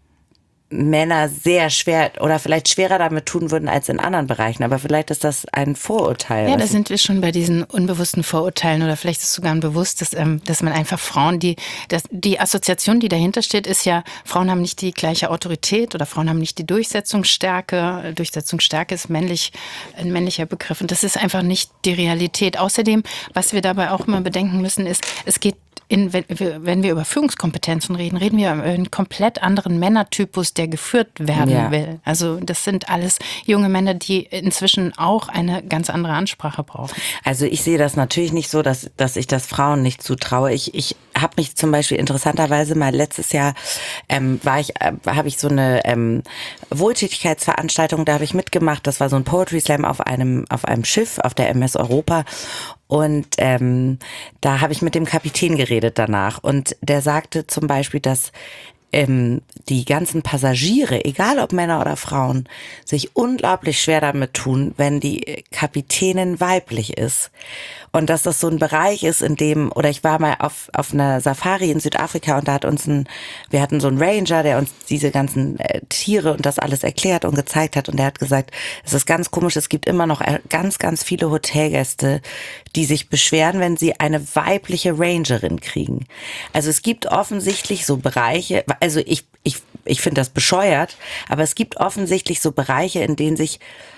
Männer sehr schwer oder vielleicht schwerer damit tun würden als in anderen Bereichen. Aber vielleicht ist das ein Vorurteil. Ja, was da ich- sind wir schon bei diesen unbewussten Vorurteilen oder vielleicht ist es sogar ein bewusstes, ähm, dass man einfach Frauen, die, das, die Assoziation, die dahinter steht, ist ja, Frauen haben nicht die gleiche Autorität oder Frauen haben nicht die Durchsetzungsstärke. Durchsetzungsstärke ist männlich, ein männlicher Begriff und das ist einfach nicht die Realität. Außerdem, was wir dabei auch immer bedenken müssen, ist, es geht in, wenn, wir, wenn wir über Führungskompetenzen reden, reden wir über einen komplett anderen Männertypus, der geführt werden Ja. will. Also das sind alles junge Männer, die inzwischen auch eine ganz andere Ansprache brauchen. Also ich sehe das natürlich nicht so, dass, dass ich das Frauen nicht zutraue. Ich, ich habe mich zum Beispiel interessanterweise mal letztes Jahr ähm, war ich, äh, habe ich so eine ähm, Wohltätigkeitsveranstaltung, da habe ich mitgemacht. Das war so ein Poetry Slam auf einem auf einem Schiff auf der M S Europa. Und ähm, da habe ich mit dem Kapitän geredet danach. Und der sagte zum Beispiel, dass ähm, die ganzen Passagiere, egal ob Männer oder Frauen, sich unglaublich schwer damit tun, wenn die Kapitänin weiblich ist. Und dass das so ein Bereich ist, in dem, oder ich war mal auf, auf einer Safari in Südafrika und da hat uns ein, wir hatten so einen Ranger, der uns diese ganzen äh, Tiere und das alles erklärt und gezeigt hat und der hat gesagt, es ist ganz komisch, es gibt immer noch äh, ganz, ganz viele Hotelgäste, die sich beschweren, wenn sie eine weibliche Rangerin kriegen. Also es gibt offensichtlich so Bereiche, also ich, ich, ich finde das bescheuert, aber es gibt offensichtlich so Bereiche, in denen sich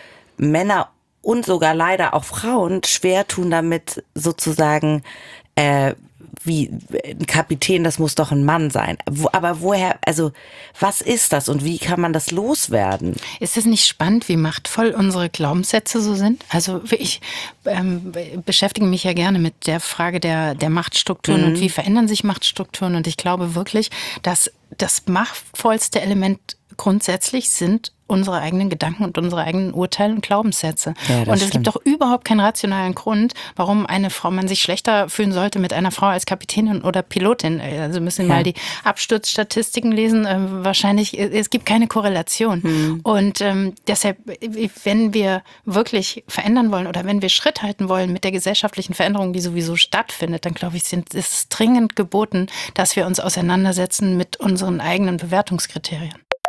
Männer und sogar leider auch Frauen schwer tun damit sozusagen, äh, wie ein Kapitän, das muss doch ein Mann sein. Wo, aber woher, also was ist das und wie kann man das loswerden? Ist es nicht spannend, wie machtvoll unsere Glaubenssätze so sind? Also ich ähm, beschäftige mich ja gerne mit der Frage der, der Machtstrukturen Mhm. und wie verändern sich Machtstrukturen. Und ich glaube wirklich, dass das machtvollste Element grundsätzlich sind unsere eigenen Gedanken und unsere eigenen Urteile und Glaubenssätze. Ja, das und es stimmt. gibt doch überhaupt keinen rationalen Grund, warum eine Frau, man sich schlechter fühlen sollte mit einer Frau als Kapitänin oder Pilotin. Also müssen wir Ja. mal die Absturzstatistiken lesen. Ähm, wahrscheinlich, äh, es gibt keine Korrelation. Hm. Und ähm, deshalb, äh, wenn wir wirklich verändern wollen oder wenn wir Schritt halten wollen mit der gesellschaftlichen Veränderung, die sowieso stattfindet, dann glaube ich, sind, ist es dringend geboten, dass wir uns auseinandersetzen mit unseren eigenen Bewertungskriterien.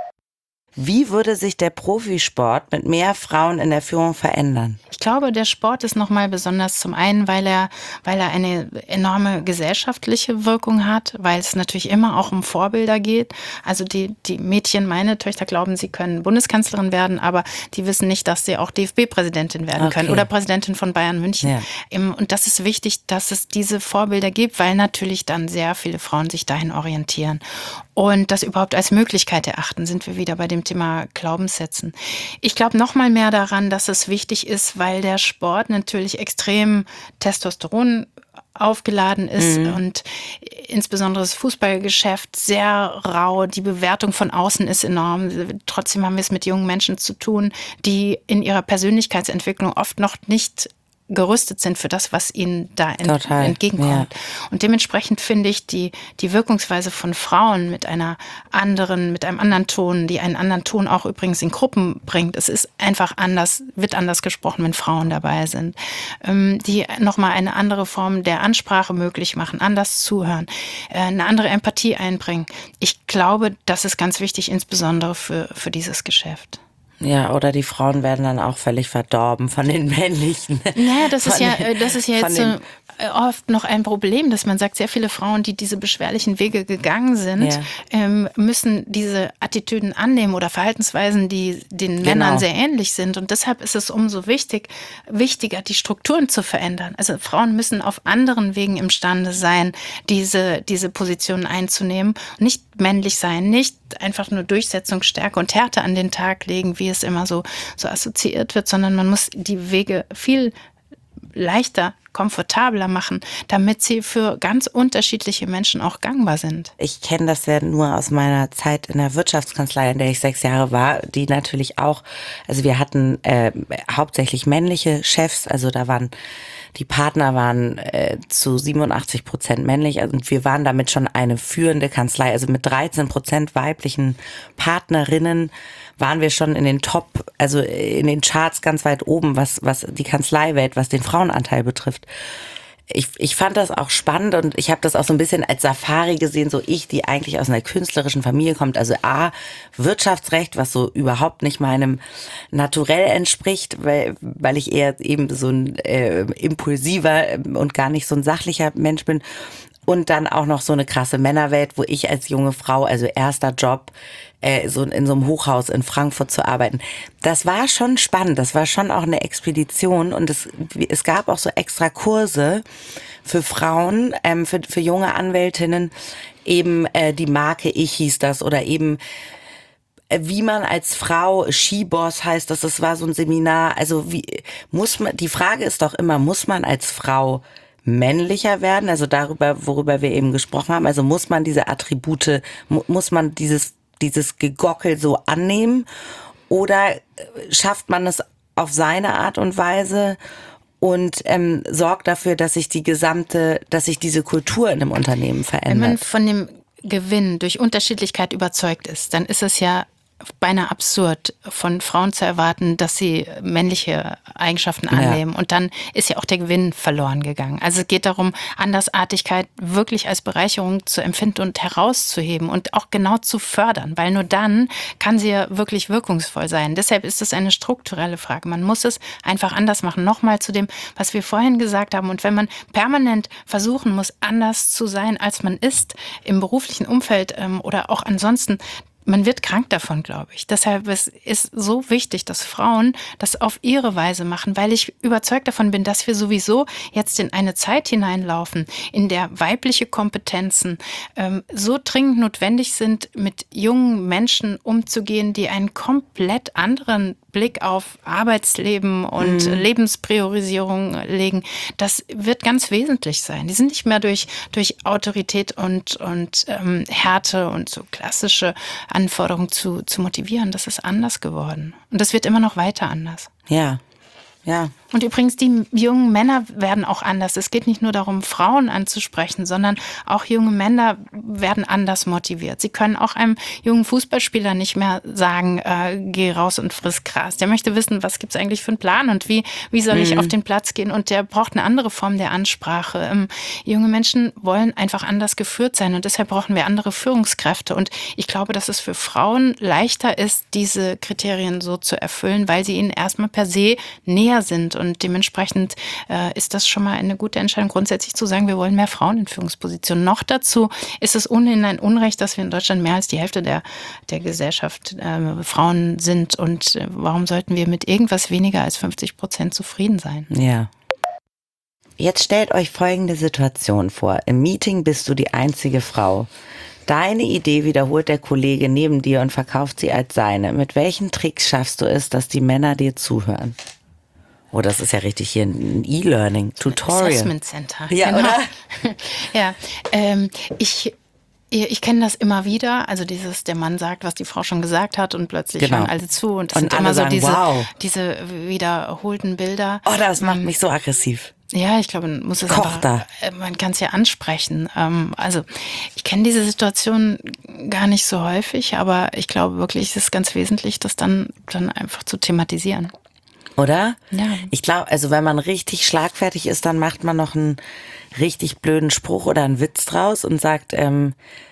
Wie würde sich der Profisport mit mehr Frauen in der Führung verändern? Ich glaube, der Sport ist nochmal besonders zum einen, weil er, weil er eine enorme gesellschaftliche Wirkung hat, weil es natürlich immer auch um Vorbilder geht. Also die, die Mädchen, meine Töchter glauben, sie können Bundeskanzlerin werden, aber die wissen nicht, dass sie auch D F B-Präsidentin werden Okay. können oder Präsidentin von Bayern München. Ja. Im- Und das ist wichtig, dass es diese Vorbilder gibt, weil natürlich dann sehr viele Frauen sich dahin orientieren und das überhaupt als Möglichkeit erachten, sind wir wieder bei dem Thema Glaubenssätzen. Ich glaube noch mal mehr daran, dass es wichtig ist, weil der Sport natürlich extrem Testosteron aufgeladen ist und insbesondere das Fußballgeschäft sehr rau. Die Bewertung von außen ist enorm. Trotzdem haben wir es mit jungen Menschen zu tun, die in ihrer Persönlichkeitsentwicklung oft noch nicht gerüstet sind für das, was ihnen da ent- Total, entgegenkommt. ja. Und dementsprechend finde ich die, die Wirkungsweise von Frauen mit einer anderen, mit einem anderen Ton, die einen anderen Ton auch übrigens in Gruppen bringt. Es ist einfach anders, wird anders gesprochen, wenn Frauen dabei sind, ähm, die nochmal eine andere Form der Ansprache möglich machen, anders zuhören, äh, eine andere Empathie einbringen. Ich glaube, das ist ganz wichtig, insbesondere für, für dieses Geschäft. Ja, oder die Frauen werden dann auch völlig verdorben von den männlichen. Ja, das ist Von ja, den- das ist ja von jetzt so den- oft noch ein Problem, dass man sagt, sehr viele Frauen, die diese beschwerlichen Wege gegangen sind, Ja. ähm, müssen diese Attitüden annehmen oder Verhaltensweisen, die den Genau. Männern sehr ähnlich sind. Und deshalb ist es umso wichtig, wichtiger, die Strukturen zu verändern. Also Frauen müssen auf anderen Wegen imstande sein, diese, diese Positionen einzunehmen. Nicht männlich sein, nicht einfach nur Durchsetzungsstärke und Härte an den Tag legen, wie es immer so, so assoziiert wird, sondern man muss die Wege viel leichter, komfortabler machen, damit sie für ganz unterschiedliche Menschen auch gangbar sind. Ich kenne das ja nur aus meiner Zeit in der Wirtschaftskanzlei, in der ich sechs Jahre war, die natürlich auch, also wir hatten äh, hauptsächlich männliche Chefs, also da waren, die Partner waren äh, zu siebenundachtzig Prozent männlich, also und wir waren damit schon eine führende Kanzlei, also mit dreizehn Prozent weiblichen Partnerinnen waren wir schon in den Top, also in den Charts ganz weit oben, was, was die Kanzleiwelt, was den Frauenanteil betrifft. Ich, ich fand das auch spannend und ich habe das auch so ein bisschen als Safari gesehen, so ich, die eigentlich aus einer künstlerischen Familie kommt, also A, Wirtschaftsrecht, was so überhaupt nicht meinem Naturell entspricht, weil, weil ich eher eben so ein äh, impulsiver und gar nicht so ein sachlicher Mensch bin. Und dann auch noch so eine krasse Männerwelt, wo ich als junge Frau, also erster Job, äh, so in so einem Hochhaus in Frankfurt zu arbeiten. Das war schon spannend, das war schon auch eine Expedition und es, es gab auch so extra Kurse für Frauen, ähm, für, für junge Anwältinnen, eben äh, die Marke Ich hieß das oder eben wie man als Frau, Skiboss heißt das, das war so ein Seminar, also wie muss man, die Frage ist doch immer, muss man als Frau männlicher werden, also darüber, worüber wir eben gesprochen haben, also muss man diese Attribute, mu- muss man dieses, dieses Gegockel so annehmen oder schafft man es auf seine Art und Weise und ähm, sorgt dafür, dass sich die gesamte, dass sich diese Kultur in einem Unternehmen verändert? Wenn man von dem Gewinn durch Unterschiedlichkeit überzeugt ist, dann ist es ja beinahe absurd, von Frauen zu erwarten, dass sie männliche Eigenschaften annehmen. Ja. Und dann ist ja auch der Gewinn verloren gegangen. Also es geht darum, Andersartigkeit wirklich als Bereicherung zu empfinden und herauszuheben und auch genau zu fördern, weil nur dann kann sie ja wirklich wirkungsvoll sein. Deshalb ist es eine strukturelle Frage. Man muss es einfach anders machen. Nochmal zu dem, was wir vorhin gesagt haben. Und wenn man permanent versuchen muss, anders zu sein, als man ist, im beruflichen Umfeld ähm, oder auch ansonsten, man wird krank davon, glaube ich. Deshalb ist es so wichtig, dass Frauen das auf ihre Weise machen, weil ich überzeugt davon bin, dass wir sowieso jetzt in eine Zeit hineinlaufen, in der weibliche Kompetenzen ähm, so dringend notwendig sind, mit jungen Menschen umzugehen, die einen komplett anderen Blick auf Arbeitsleben und mhm. Lebenspriorisierung legen. Das wird ganz wesentlich sein. Die sind nicht mehr durch, durch Autorität und, und ähm, Härte und so klassische Anforderungen zu, zu motivieren. Das ist anders geworden. Und das wird immer noch weiter anders. Ja, ja. Und übrigens, die jungen Männer werden auch anders. Es geht nicht nur darum, Frauen anzusprechen, sondern auch junge Männer werden anders motiviert. Sie können auch einem jungen Fußballspieler nicht mehr sagen, äh, geh raus und friss Gras. Der möchte wissen, was gibt's eigentlich für einen Plan und wie, wie soll ich mhm. auf den Platz gehen? Und der braucht eine andere Form der Ansprache. Ähm, junge Menschen wollen einfach anders geführt sein und deshalb brauchen wir andere Führungskräfte. Und ich glaube, dass es für Frauen leichter ist, diese Kriterien so zu erfüllen, weil sie ihnen erstmal per se näher sind. Und dementsprechend äh, ist das schon mal eine gute Entscheidung, grundsätzlich zu sagen, wir wollen mehr Frauen in Führungspositionen. Noch dazu ist es ohnehin ein Unrecht, dass wir in Deutschland mehr als die Hälfte der, der Gesellschaft äh, Frauen sind. Und äh, warum sollten wir mit irgendwas weniger als fünfzig Prozent zufrieden sein? Ja. Jetzt stellt euch folgende Situation vor. Im Meeting bist du die einzige Frau. Deine Idee wiederholt der Kollege neben dir und verkauft sie als seine. Mit welchen Tricks schaffst du es, dass die Männer dir zuhören? Oh, das ist ja richtig hier ein E-Learning, Tutorial. Assessment Center. Ja, genau. oder? ja, ähm, ich... Ich kenne das immer wieder, also dieses, der Mann sagt, was die Frau schon gesagt hat und plötzlich Genau. hören alle zu und es Und sind alle immer so sagen, diese, wow. diese wiederholten Bilder. Oh, das macht mich so aggressiv. Ja, ich glaube, man muss es Koch einfach, da. man kann es ja ansprechen. Ähm, also ich kenne diese Situation gar nicht so häufig, aber ich glaube wirklich, es ist ganz wesentlich, das dann, dann einfach zu thematisieren. Oder? Ja. Ich glaube, also wenn man richtig schlagfertig ist, dann macht man noch einen richtig blöden Spruch oder einen Witz draus und sagt, ähm,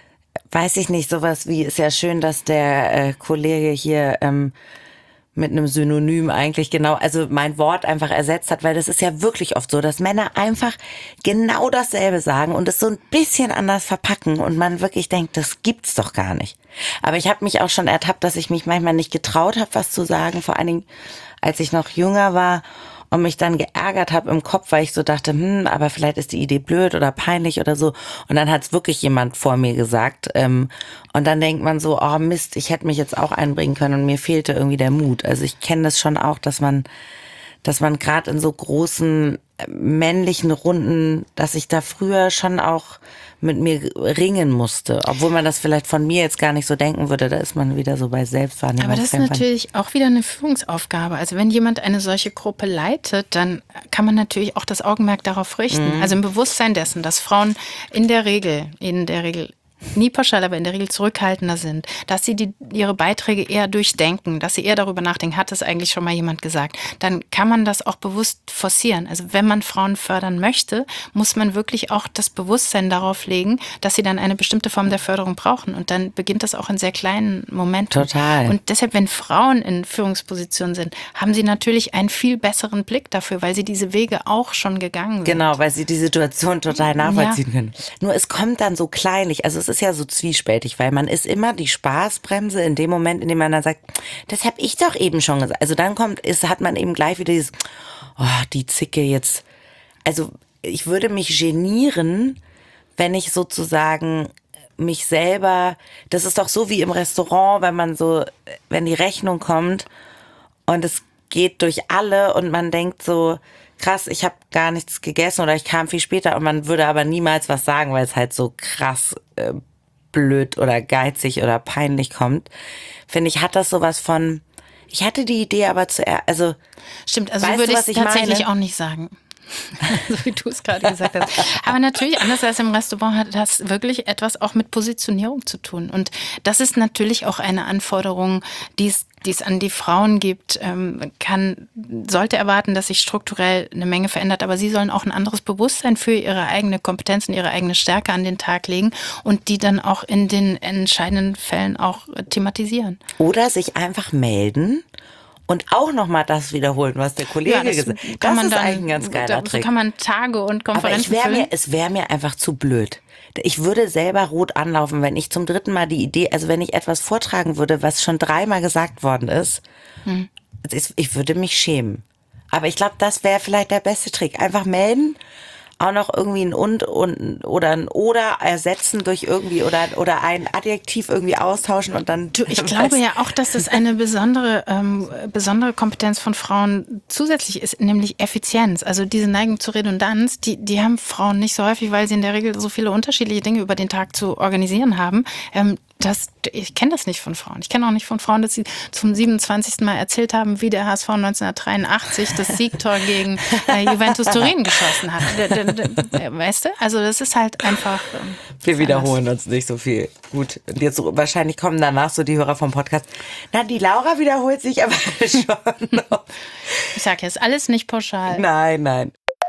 weiß ich nicht, sowas wie, ist ja schön, dass der äh, Kollege hier ähm, mit einem Synonym eigentlich genau, also mein Wort einfach ersetzt hat, weil das ist ja wirklich oft so, dass Männer einfach genau dasselbe sagen und es so ein bisschen anders verpacken und man wirklich denkt, das gibt's doch gar nicht. Aber ich habe mich auch schon ertappt, dass ich mich manchmal nicht getraut habe, was zu sagen, vor allen Dingen, als ich noch jünger war und mich dann geärgert habe im Kopf, weil ich so dachte, hm, aber vielleicht ist die Idee blöd oder peinlich oder so. Und dann hat es wirklich jemand vor mir gesagt. Ähm, und dann denkt man so, oh Mist, ich hätte mich jetzt auch einbringen können und mir fehlte irgendwie der Mut. Also ich kenne das schon auch, dass man, dass man gerade in so großen äh, männlichen Runden, dass ich da früher schon auch mit mir ringen musste, obwohl man das vielleicht von mir jetzt gar nicht so denken würde, da ist man wieder so bei Selbstwahrnehmung. Aber das ist natürlich auch wieder eine Führungsaufgabe. Also wenn jemand eine solche Gruppe leitet, dann kann man natürlich auch das Augenmerk darauf richten. Mhm. Also im Bewusstsein dessen, dass Frauen in der Regel, in der Regel nie pauschal, aber in der Regel zurückhaltender sind, dass sie die, ihre Beiträge eher durchdenken, dass sie eher darüber nachdenken, hat das eigentlich schon mal jemand gesagt, dann kann man das auch bewusst forcieren. Also wenn man Frauen fördern möchte, muss man wirklich auch das Bewusstsein darauf legen, dass sie dann eine bestimmte Form der Förderung brauchen und dann beginnt das auch in sehr kleinen Momenten. Total. Und deshalb, wenn Frauen in Führungspositionen sind, haben sie natürlich einen viel besseren Blick dafür, weil sie diese Wege auch schon gegangen sind. Genau, weil sie die Situation total nachvollziehen Ja. können. Nur es kommt dann so kleinlich, also es ist ja so zwiespältig, weil man ist immer die Spaßbremse in dem Moment, in dem man dann sagt, das habe ich doch eben schon gesagt. Also dann kommt, ist, hat man eben gleich wieder dieses, oh, die Zicke jetzt. Also ich würde mich genieren, wenn ich sozusagen mich selber, das ist doch so wie im Restaurant, wenn man so, wenn die Rechnung kommt und es geht durch alle und man denkt so, krass, ich habe gar nichts gegessen oder ich kam viel später und man würde aber niemals was sagen, weil es halt so krass äh, blöd oder geizig oder peinlich kommt. Finde ich, hat das sowas von, ich hatte die Idee aber zuerst, also stimmt, also weißt würde du, ich was ich tatsächlich meine? auch nicht sagen. So wie du es gerade gesagt hast. Aber natürlich, anders als im Restaurant, hat das wirklich etwas auch mit Positionierung zu tun. Und das ist natürlich auch eine Anforderung, die es, die es an die Frauen gibt. Ähm, kann, sollte erwarten, dass sich strukturell eine Menge verändert, aber sie sollen auch ein anderes Bewusstsein für ihre eigene Kompetenz und ihre eigene Stärke an den Tag legen und die dann auch in den entscheidenden Fällen auch thematisieren. Oder sich einfach melden und auch nochmal das wiederholen, was der Kollege Ja, das gesagt hat. kann Das man ist dann, eigentlich ein ganz geiler da, Trick. So kann man Tage und Aber ich Konferenzen wär füllen. mir, es wäre mir einfach zu blöd. Ich würde selber rot anlaufen, wenn ich zum dritten Mal die Idee, also wenn ich etwas vortragen würde, was schon dreimal gesagt worden ist, hm. ich würde mich schämen. Aber ich glaube, das wäre vielleicht der beste Trick. Einfach melden, auch noch irgendwie ein und, und oder ein oder ersetzen durch irgendwie oder oder ein Adjektiv irgendwie austauschen und dann. Du, ich glaube ja auch, dass das eine besondere ähm, besondere Kompetenz von Frauen zusätzlich ist, nämlich Effizienz. Also diese Neigung zur Redundanz, die die haben Frauen nicht so häufig, weil sie in der Regel so viele unterschiedliche Dinge über den Tag zu organisieren haben. Ähm, Das, ich kenne das nicht von Frauen. Ich kenne auch nicht von Frauen, dass sie zum siebenundzwanzigsten Mal erzählt haben, wie der H S V neunzehnhundertdreiundachtzig das Siegtor gegen äh, Juventus Turin geschossen hat. Weißt du? Also das ist halt einfach... Ähm, Wir wiederholen uns nicht so viel. Gut, und jetzt so, wahrscheinlich kommen danach so die Hörer vom Podcast. Na, die Laura wiederholt sich aber schon noch. Ich sage jetzt alles nicht pauschal. Nein, nein.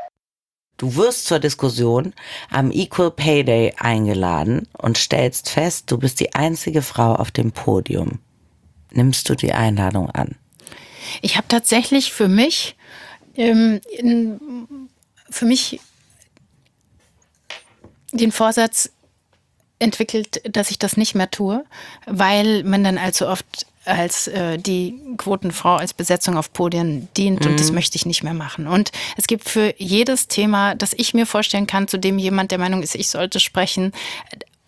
Du wirst zur Diskussion am Equal Pay Day eingeladen und stellst fest, du bist die einzige Frau auf dem Podium. Nimmst du die Einladung an? Ich habe tatsächlich für mich, ähm, in, für mich den Vorsatz entwickelt, dass ich das nicht mehr tue, weil man dann allzu oft als äh, die Quotenfrau als Besetzung auf Podien dient mhm. und das möchte ich nicht mehr machen. Und es gibt für jedes Thema, das ich mir vorstellen kann, zu dem jemand der Meinung ist, ich sollte sprechen,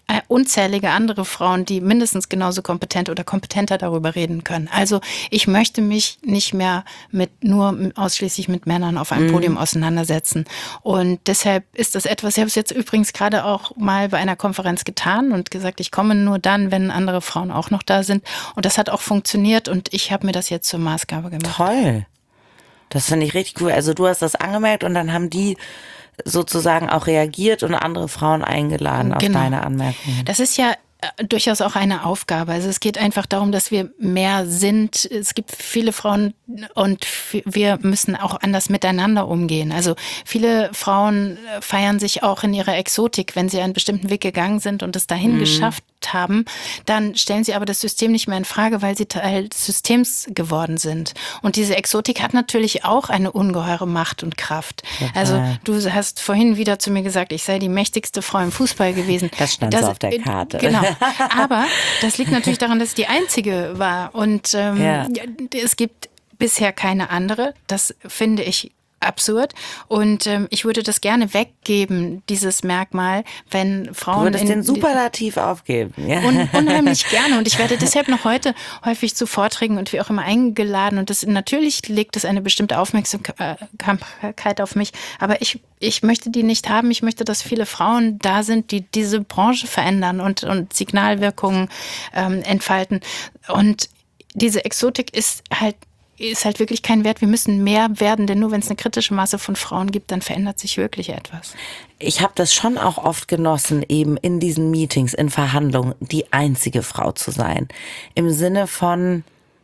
äh, unzählige andere Frauen, die mindestens genauso kompetent oder kompetenter darüber reden können. Also ich möchte mich nicht mehr mit nur ausschließlich mit Männern auf einem mhm. Podium auseinandersetzen. Und deshalb ist das etwas, ich habe es jetzt übrigens gerade auch mal bei einer Konferenz getan und gesagt, ich komme nur dann, wenn andere Frauen auch noch da sind. Und das hat auch funktioniert und ich habe mir das jetzt zur Maßgabe gemacht. Toll. Das finde ich richtig cool. Also du hast das angemerkt und dann haben die sozusagen auch reagiert und andere Frauen eingeladen genau. auf deine Anmerkungen. Das ist ja durchaus auch eine Aufgabe. Also es geht einfach darum, dass wir mehr sind. Es gibt viele Frauen und wir müssen auch anders miteinander umgehen. Also viele Frauen feiern sich auch in ihrer Exotik, wenn sie einen bestimmten Weg gegangen sind und es dahin mhm. geschafft haben, dann stellen sie aber das System nicht mehr in Frage, weil sie Teil des Systems geworden sind. Und diese Exotik hat natürlich auch eine ungeheure Macht und Kraft. Ja. Also du hast vorhin wieder zu mir gesagt, ich sei die mächtigste Frau im Fußball gewesen. Das stand das, so auf der Karte. Genau. Aber das liegt natürlich daran, dass es die einzige war. Und ähm, ja. es gibt bisher keine andere. Das finde ich absurd. Und ähm, ich würde das gerne weggeben, dieses Merkmal, wenn Frauen... Du würdest in den Superlativ aufgeben. Ja. Un- unheimlich gerne. Und ich werde deshalb noch heute häufig zu Vorträgen und wie auch immer eingeladen. Und das natürlich legt es eine bestimmte Aufmerksamkeit auf mich. Aber ich, ich möchte die nicht haben. Ich möchte, dass viele Frauen da sind, die diese Branche verändern und, und Signalwirkungen ähm, entfalten. Und diese Exotik ist halt ist halt wirklich kein Wert. Wir müssen mehr werden, denn nur wenn es eine kritische Masse von Frauen gibt, dann verändert sich wirklich etwas. Ich habe das schon auch oft genossen, eben in diesen Meetings, in Verhandlungen, die einzige Frau zu sein. Im Sinne von,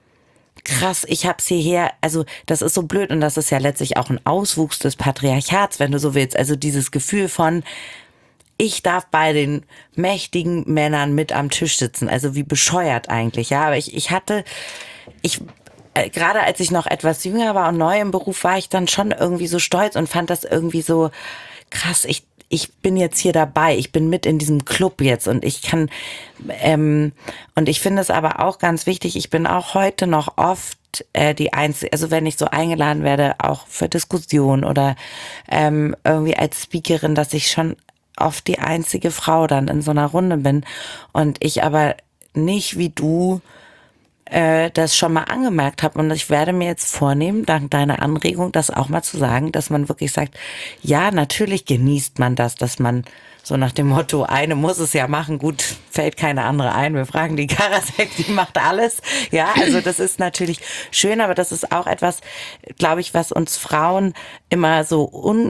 krass, ich hab's hierher, also das ist so blöd und das ist ja letztlich auch ein Auswuchs des Patriarchats, wenn du so willst. Also dieses Gefühl von, ich darf bei den mächtigen Männern mit am Tisch sitzen. Also wie bescheuert eigentlich, ja. Aber ich, ich hatte, ich... Gerade als ich noch etwas jünger war und neu im Beruf, war ich dann schon irgendwie so stolz und fand das irgendwie so krass. Ich ich bin jetzt hier dabei, ich bin mit in diesem Club jetzt und ich kann ähm, und ich finde es aber auch ganz wichtig. Ich bin auch heute noch oft äh, die einzige, also wenn ich so eingeladen werde, auch für Diskussionen oder ähm, irgendwie als Speakerin, dass ich schon oft die einzige Frau dann in so einer Runde bin und ich aber nicht wie du das schon mal angemerkt habe und ich werde mir jetzt vornehmen, dank deiner Anregung, das auch mal zu sagen, dass man wirklich sagt, ja, natürlich genießt man das, dass man so nach dem Motto, eine muss es ja machen, gut, fällt keine andere ein, wir fragen die Karasek, die macht alles. Ja, also das ist natürlich schön, aber das ist auch etwas, glaube ich, was uns Frauen immer so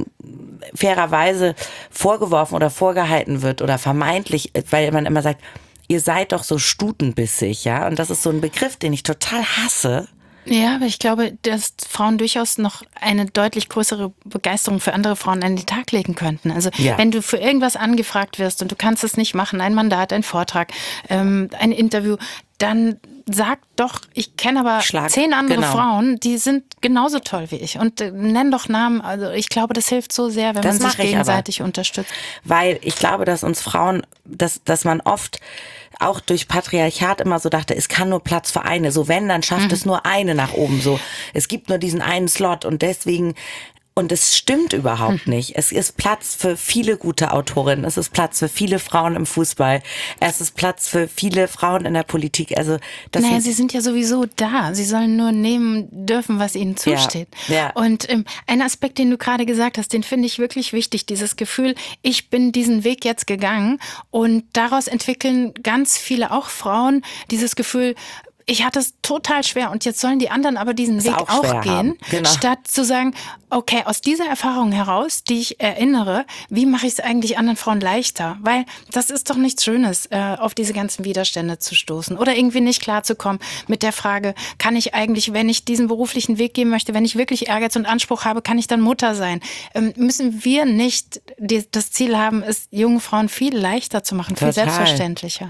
unfairerweise vorgeworfen oder vorgehalten wird oder vermeintlich, weil man immer sagt, ihr seid doch so stutenbissig, ja? Und das ist so ein Begriff, den ich total hasse. Ja, aber ich glaube, dass Frauen durchaus noch eine deutlich größere Begeisterung für andere Frauen an den Tag legen könnten. Also ja. wenn du für irgendwas angefragt wirst und du kannst es nicht machen, ein Mandat, ein Vortrag, ähm, ein Interview, dann sag doch, ich kenne aber Schlag. zehn andere genau. Frauen, die sind genauso toll wie ich. Und äh, nenn doch Namen. Also ich glaube, das hilft so sehr, wenn das man sich gegenseitig aber. unterstützt. Weil ich glaube, dass uns Frauen, dass, dass man oft auch durch Patriarchat immer so dachte, es kann nur Platz für eine. So wenn, dann schafft mhm. es nur eine nach oben. So, es gibt nur diesen einen Slot und deswegen... Und es stimmt überhaupt nicht. Es ist Platz für viele gute Autorinnen. Es ist Platz für viele Frauen im Fußball. Es ist Platz für viele Frauen in der Politik. Also das naja, sie sind ja sowieso da. Sie sollen nur nehmen dürfen, was ihnen zusteht. Ja, ja. Und ähm, ein Aspekt, den du gerade gesagt hast, den finde ich wirklich wichtig. Dieses Gefühl, ich bin diesen Weg jetzt gegangen. Und daraus entwickeln ganz viele, auch Frauen, dieses Gefühl, ich hatte es total schwer und jetzt sollen die anderen aber diesen das Weg auch, auch gehen, genau. statt zu sagen, okay, aus dieser Erfahrung heraus, die ich erinnere, wie mache ich es eigentlich anderen Frauen leichter? Weil das ist doch nichts Schönes, äh, auf diese ganzen Widerstände zu stoßen oder irgendwie nicht klarzukommen mit der Frage, kann ich eigentlich, wenn ich diesen beruflichen Weg gehen möchte, wenn ich wirklich Ehrgeiz und Anspruch habe, kann ich dann Mutter sein? Ähm, müssen wir nicht die, das Ziel haben, es jungen Frauen viel leichter zu machen, viel Total. selbstverständlicher?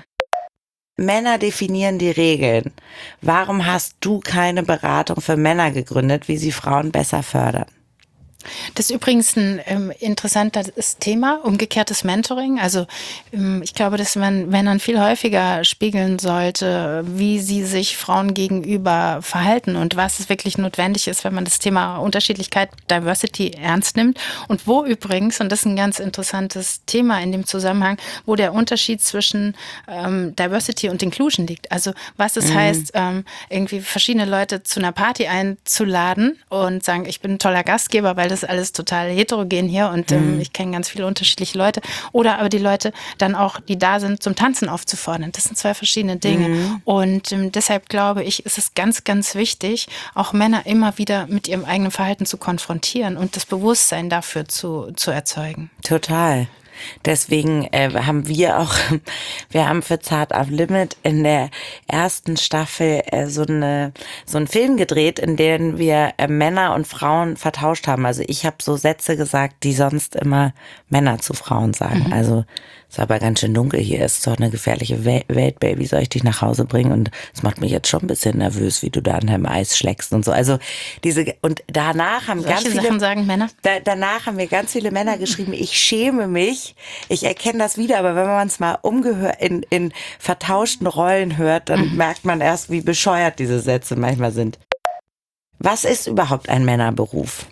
Männer definieren die Regeln. Warum hast du keine Beratung für Männer gegründet, wie sie Frauen besser fördern? Das ist übrigens ein ähm, interessantes Thema, umgekehrtes Mentoring. Also ähm, ich glaube, dass man Männern viel häufiger spiegeln sollte, wie sie sich Frauen gegenüber verhalten und was es wirklich notwendig ist, wenn man das Thema Unterschiedlichkeit, Diversity ernst nimmt. Und wo übrigens, und das ist ein ganz interessantes Thema in dem Zusammenhang, wo der Unterschied zwischen ähm, Diversity und Inclusion liegt. Also was es mhm. heißt, ähm, irgendwie verschiedene Leute zu einer Party einzuladen und sagen, ich bin ein toller Gastgeber, weil das ist alles total heterogen hier und ähm, mhm. ich kenne ganz viele unterschiedliche Leute. Oder aber die Leute dann auch, die da sind, zum Tanzen aufzufordern. Das sind zwei verschiedene Dinge. Mhm. Und ähm, deshalb glaube ich, ist es ganz, ganz wichtig, auch Männer immer wieder mit ihrem eigenen Verhalten zu konfrontieren und das Bewusstsein dafür zu, zu erzeugen. Total. Deswegen äh, haben wir auch, wir haben für Zart auf Limit in der ersten Staffel äh, so eine so einen Film gedreht, in dem wir äh, Männer und Frauen vertauscht haben. Also ich habe so Sätze gesagt, die sonst immer Männer zu Frauen sagen. Mhm. Also es ist aber ganz schön dunkel hier, ist doch eine gefährliche Welt, Baby, soll ich dich nach Hause bringen? Und es macht mich jetzt schon ein bisschen nervös, wie du da an deinem Eis schlägst und so. Also diese, und danach haben Solche ganz viele Sachen sagen Männer. Da, danach haben mir ganz viele Männer geschrieben, ich schäme mich, ich erkenne das wieder, aber wenn man es mal umgehört in, in vertauschten Rollen hört, dann mhm. merkt man erst, wie bescheuert diese Sätze manchmal sind. Was ist überhaupt ein Männerberuf?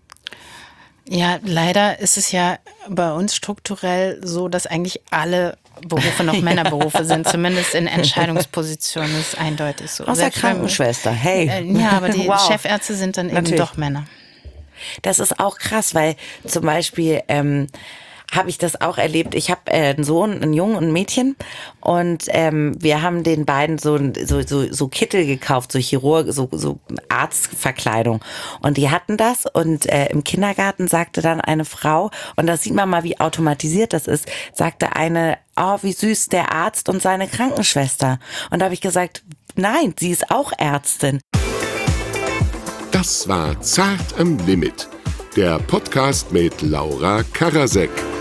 Ja, leider ist es ja bei uns strukturell so, dass eigentlich alle Berufe noch Männerberufe sind, zumindest in Entscheidungspositionen, das ist eindeutig so. Außer Krankenschwester, hey. Ja, aber die wow. Chefärzte sind dann eben Natürlich. Doch Männer. Das ist auch krass, weil zum Beispiel ähm, habe ich das auch erlebt. Ich habe äh, einen Sohn, einen Jungen und ein Mädchen und ähm, wir haben den beiden so so so, so Kittel gekauft, so Chirurg, so so Arztverkleidung und die hatten das und äh, im Kindergarten sagte dann eine Frau, und da sieht man mal, wie automatisiert das ist, sagte eine, oh, wie süß der Arzt und seine Krankenschwester. Und da habe ich gesagt, nein, sie ist auch Ärztin. Das war Zart am Limit, der Podcast mit Laura Karasek.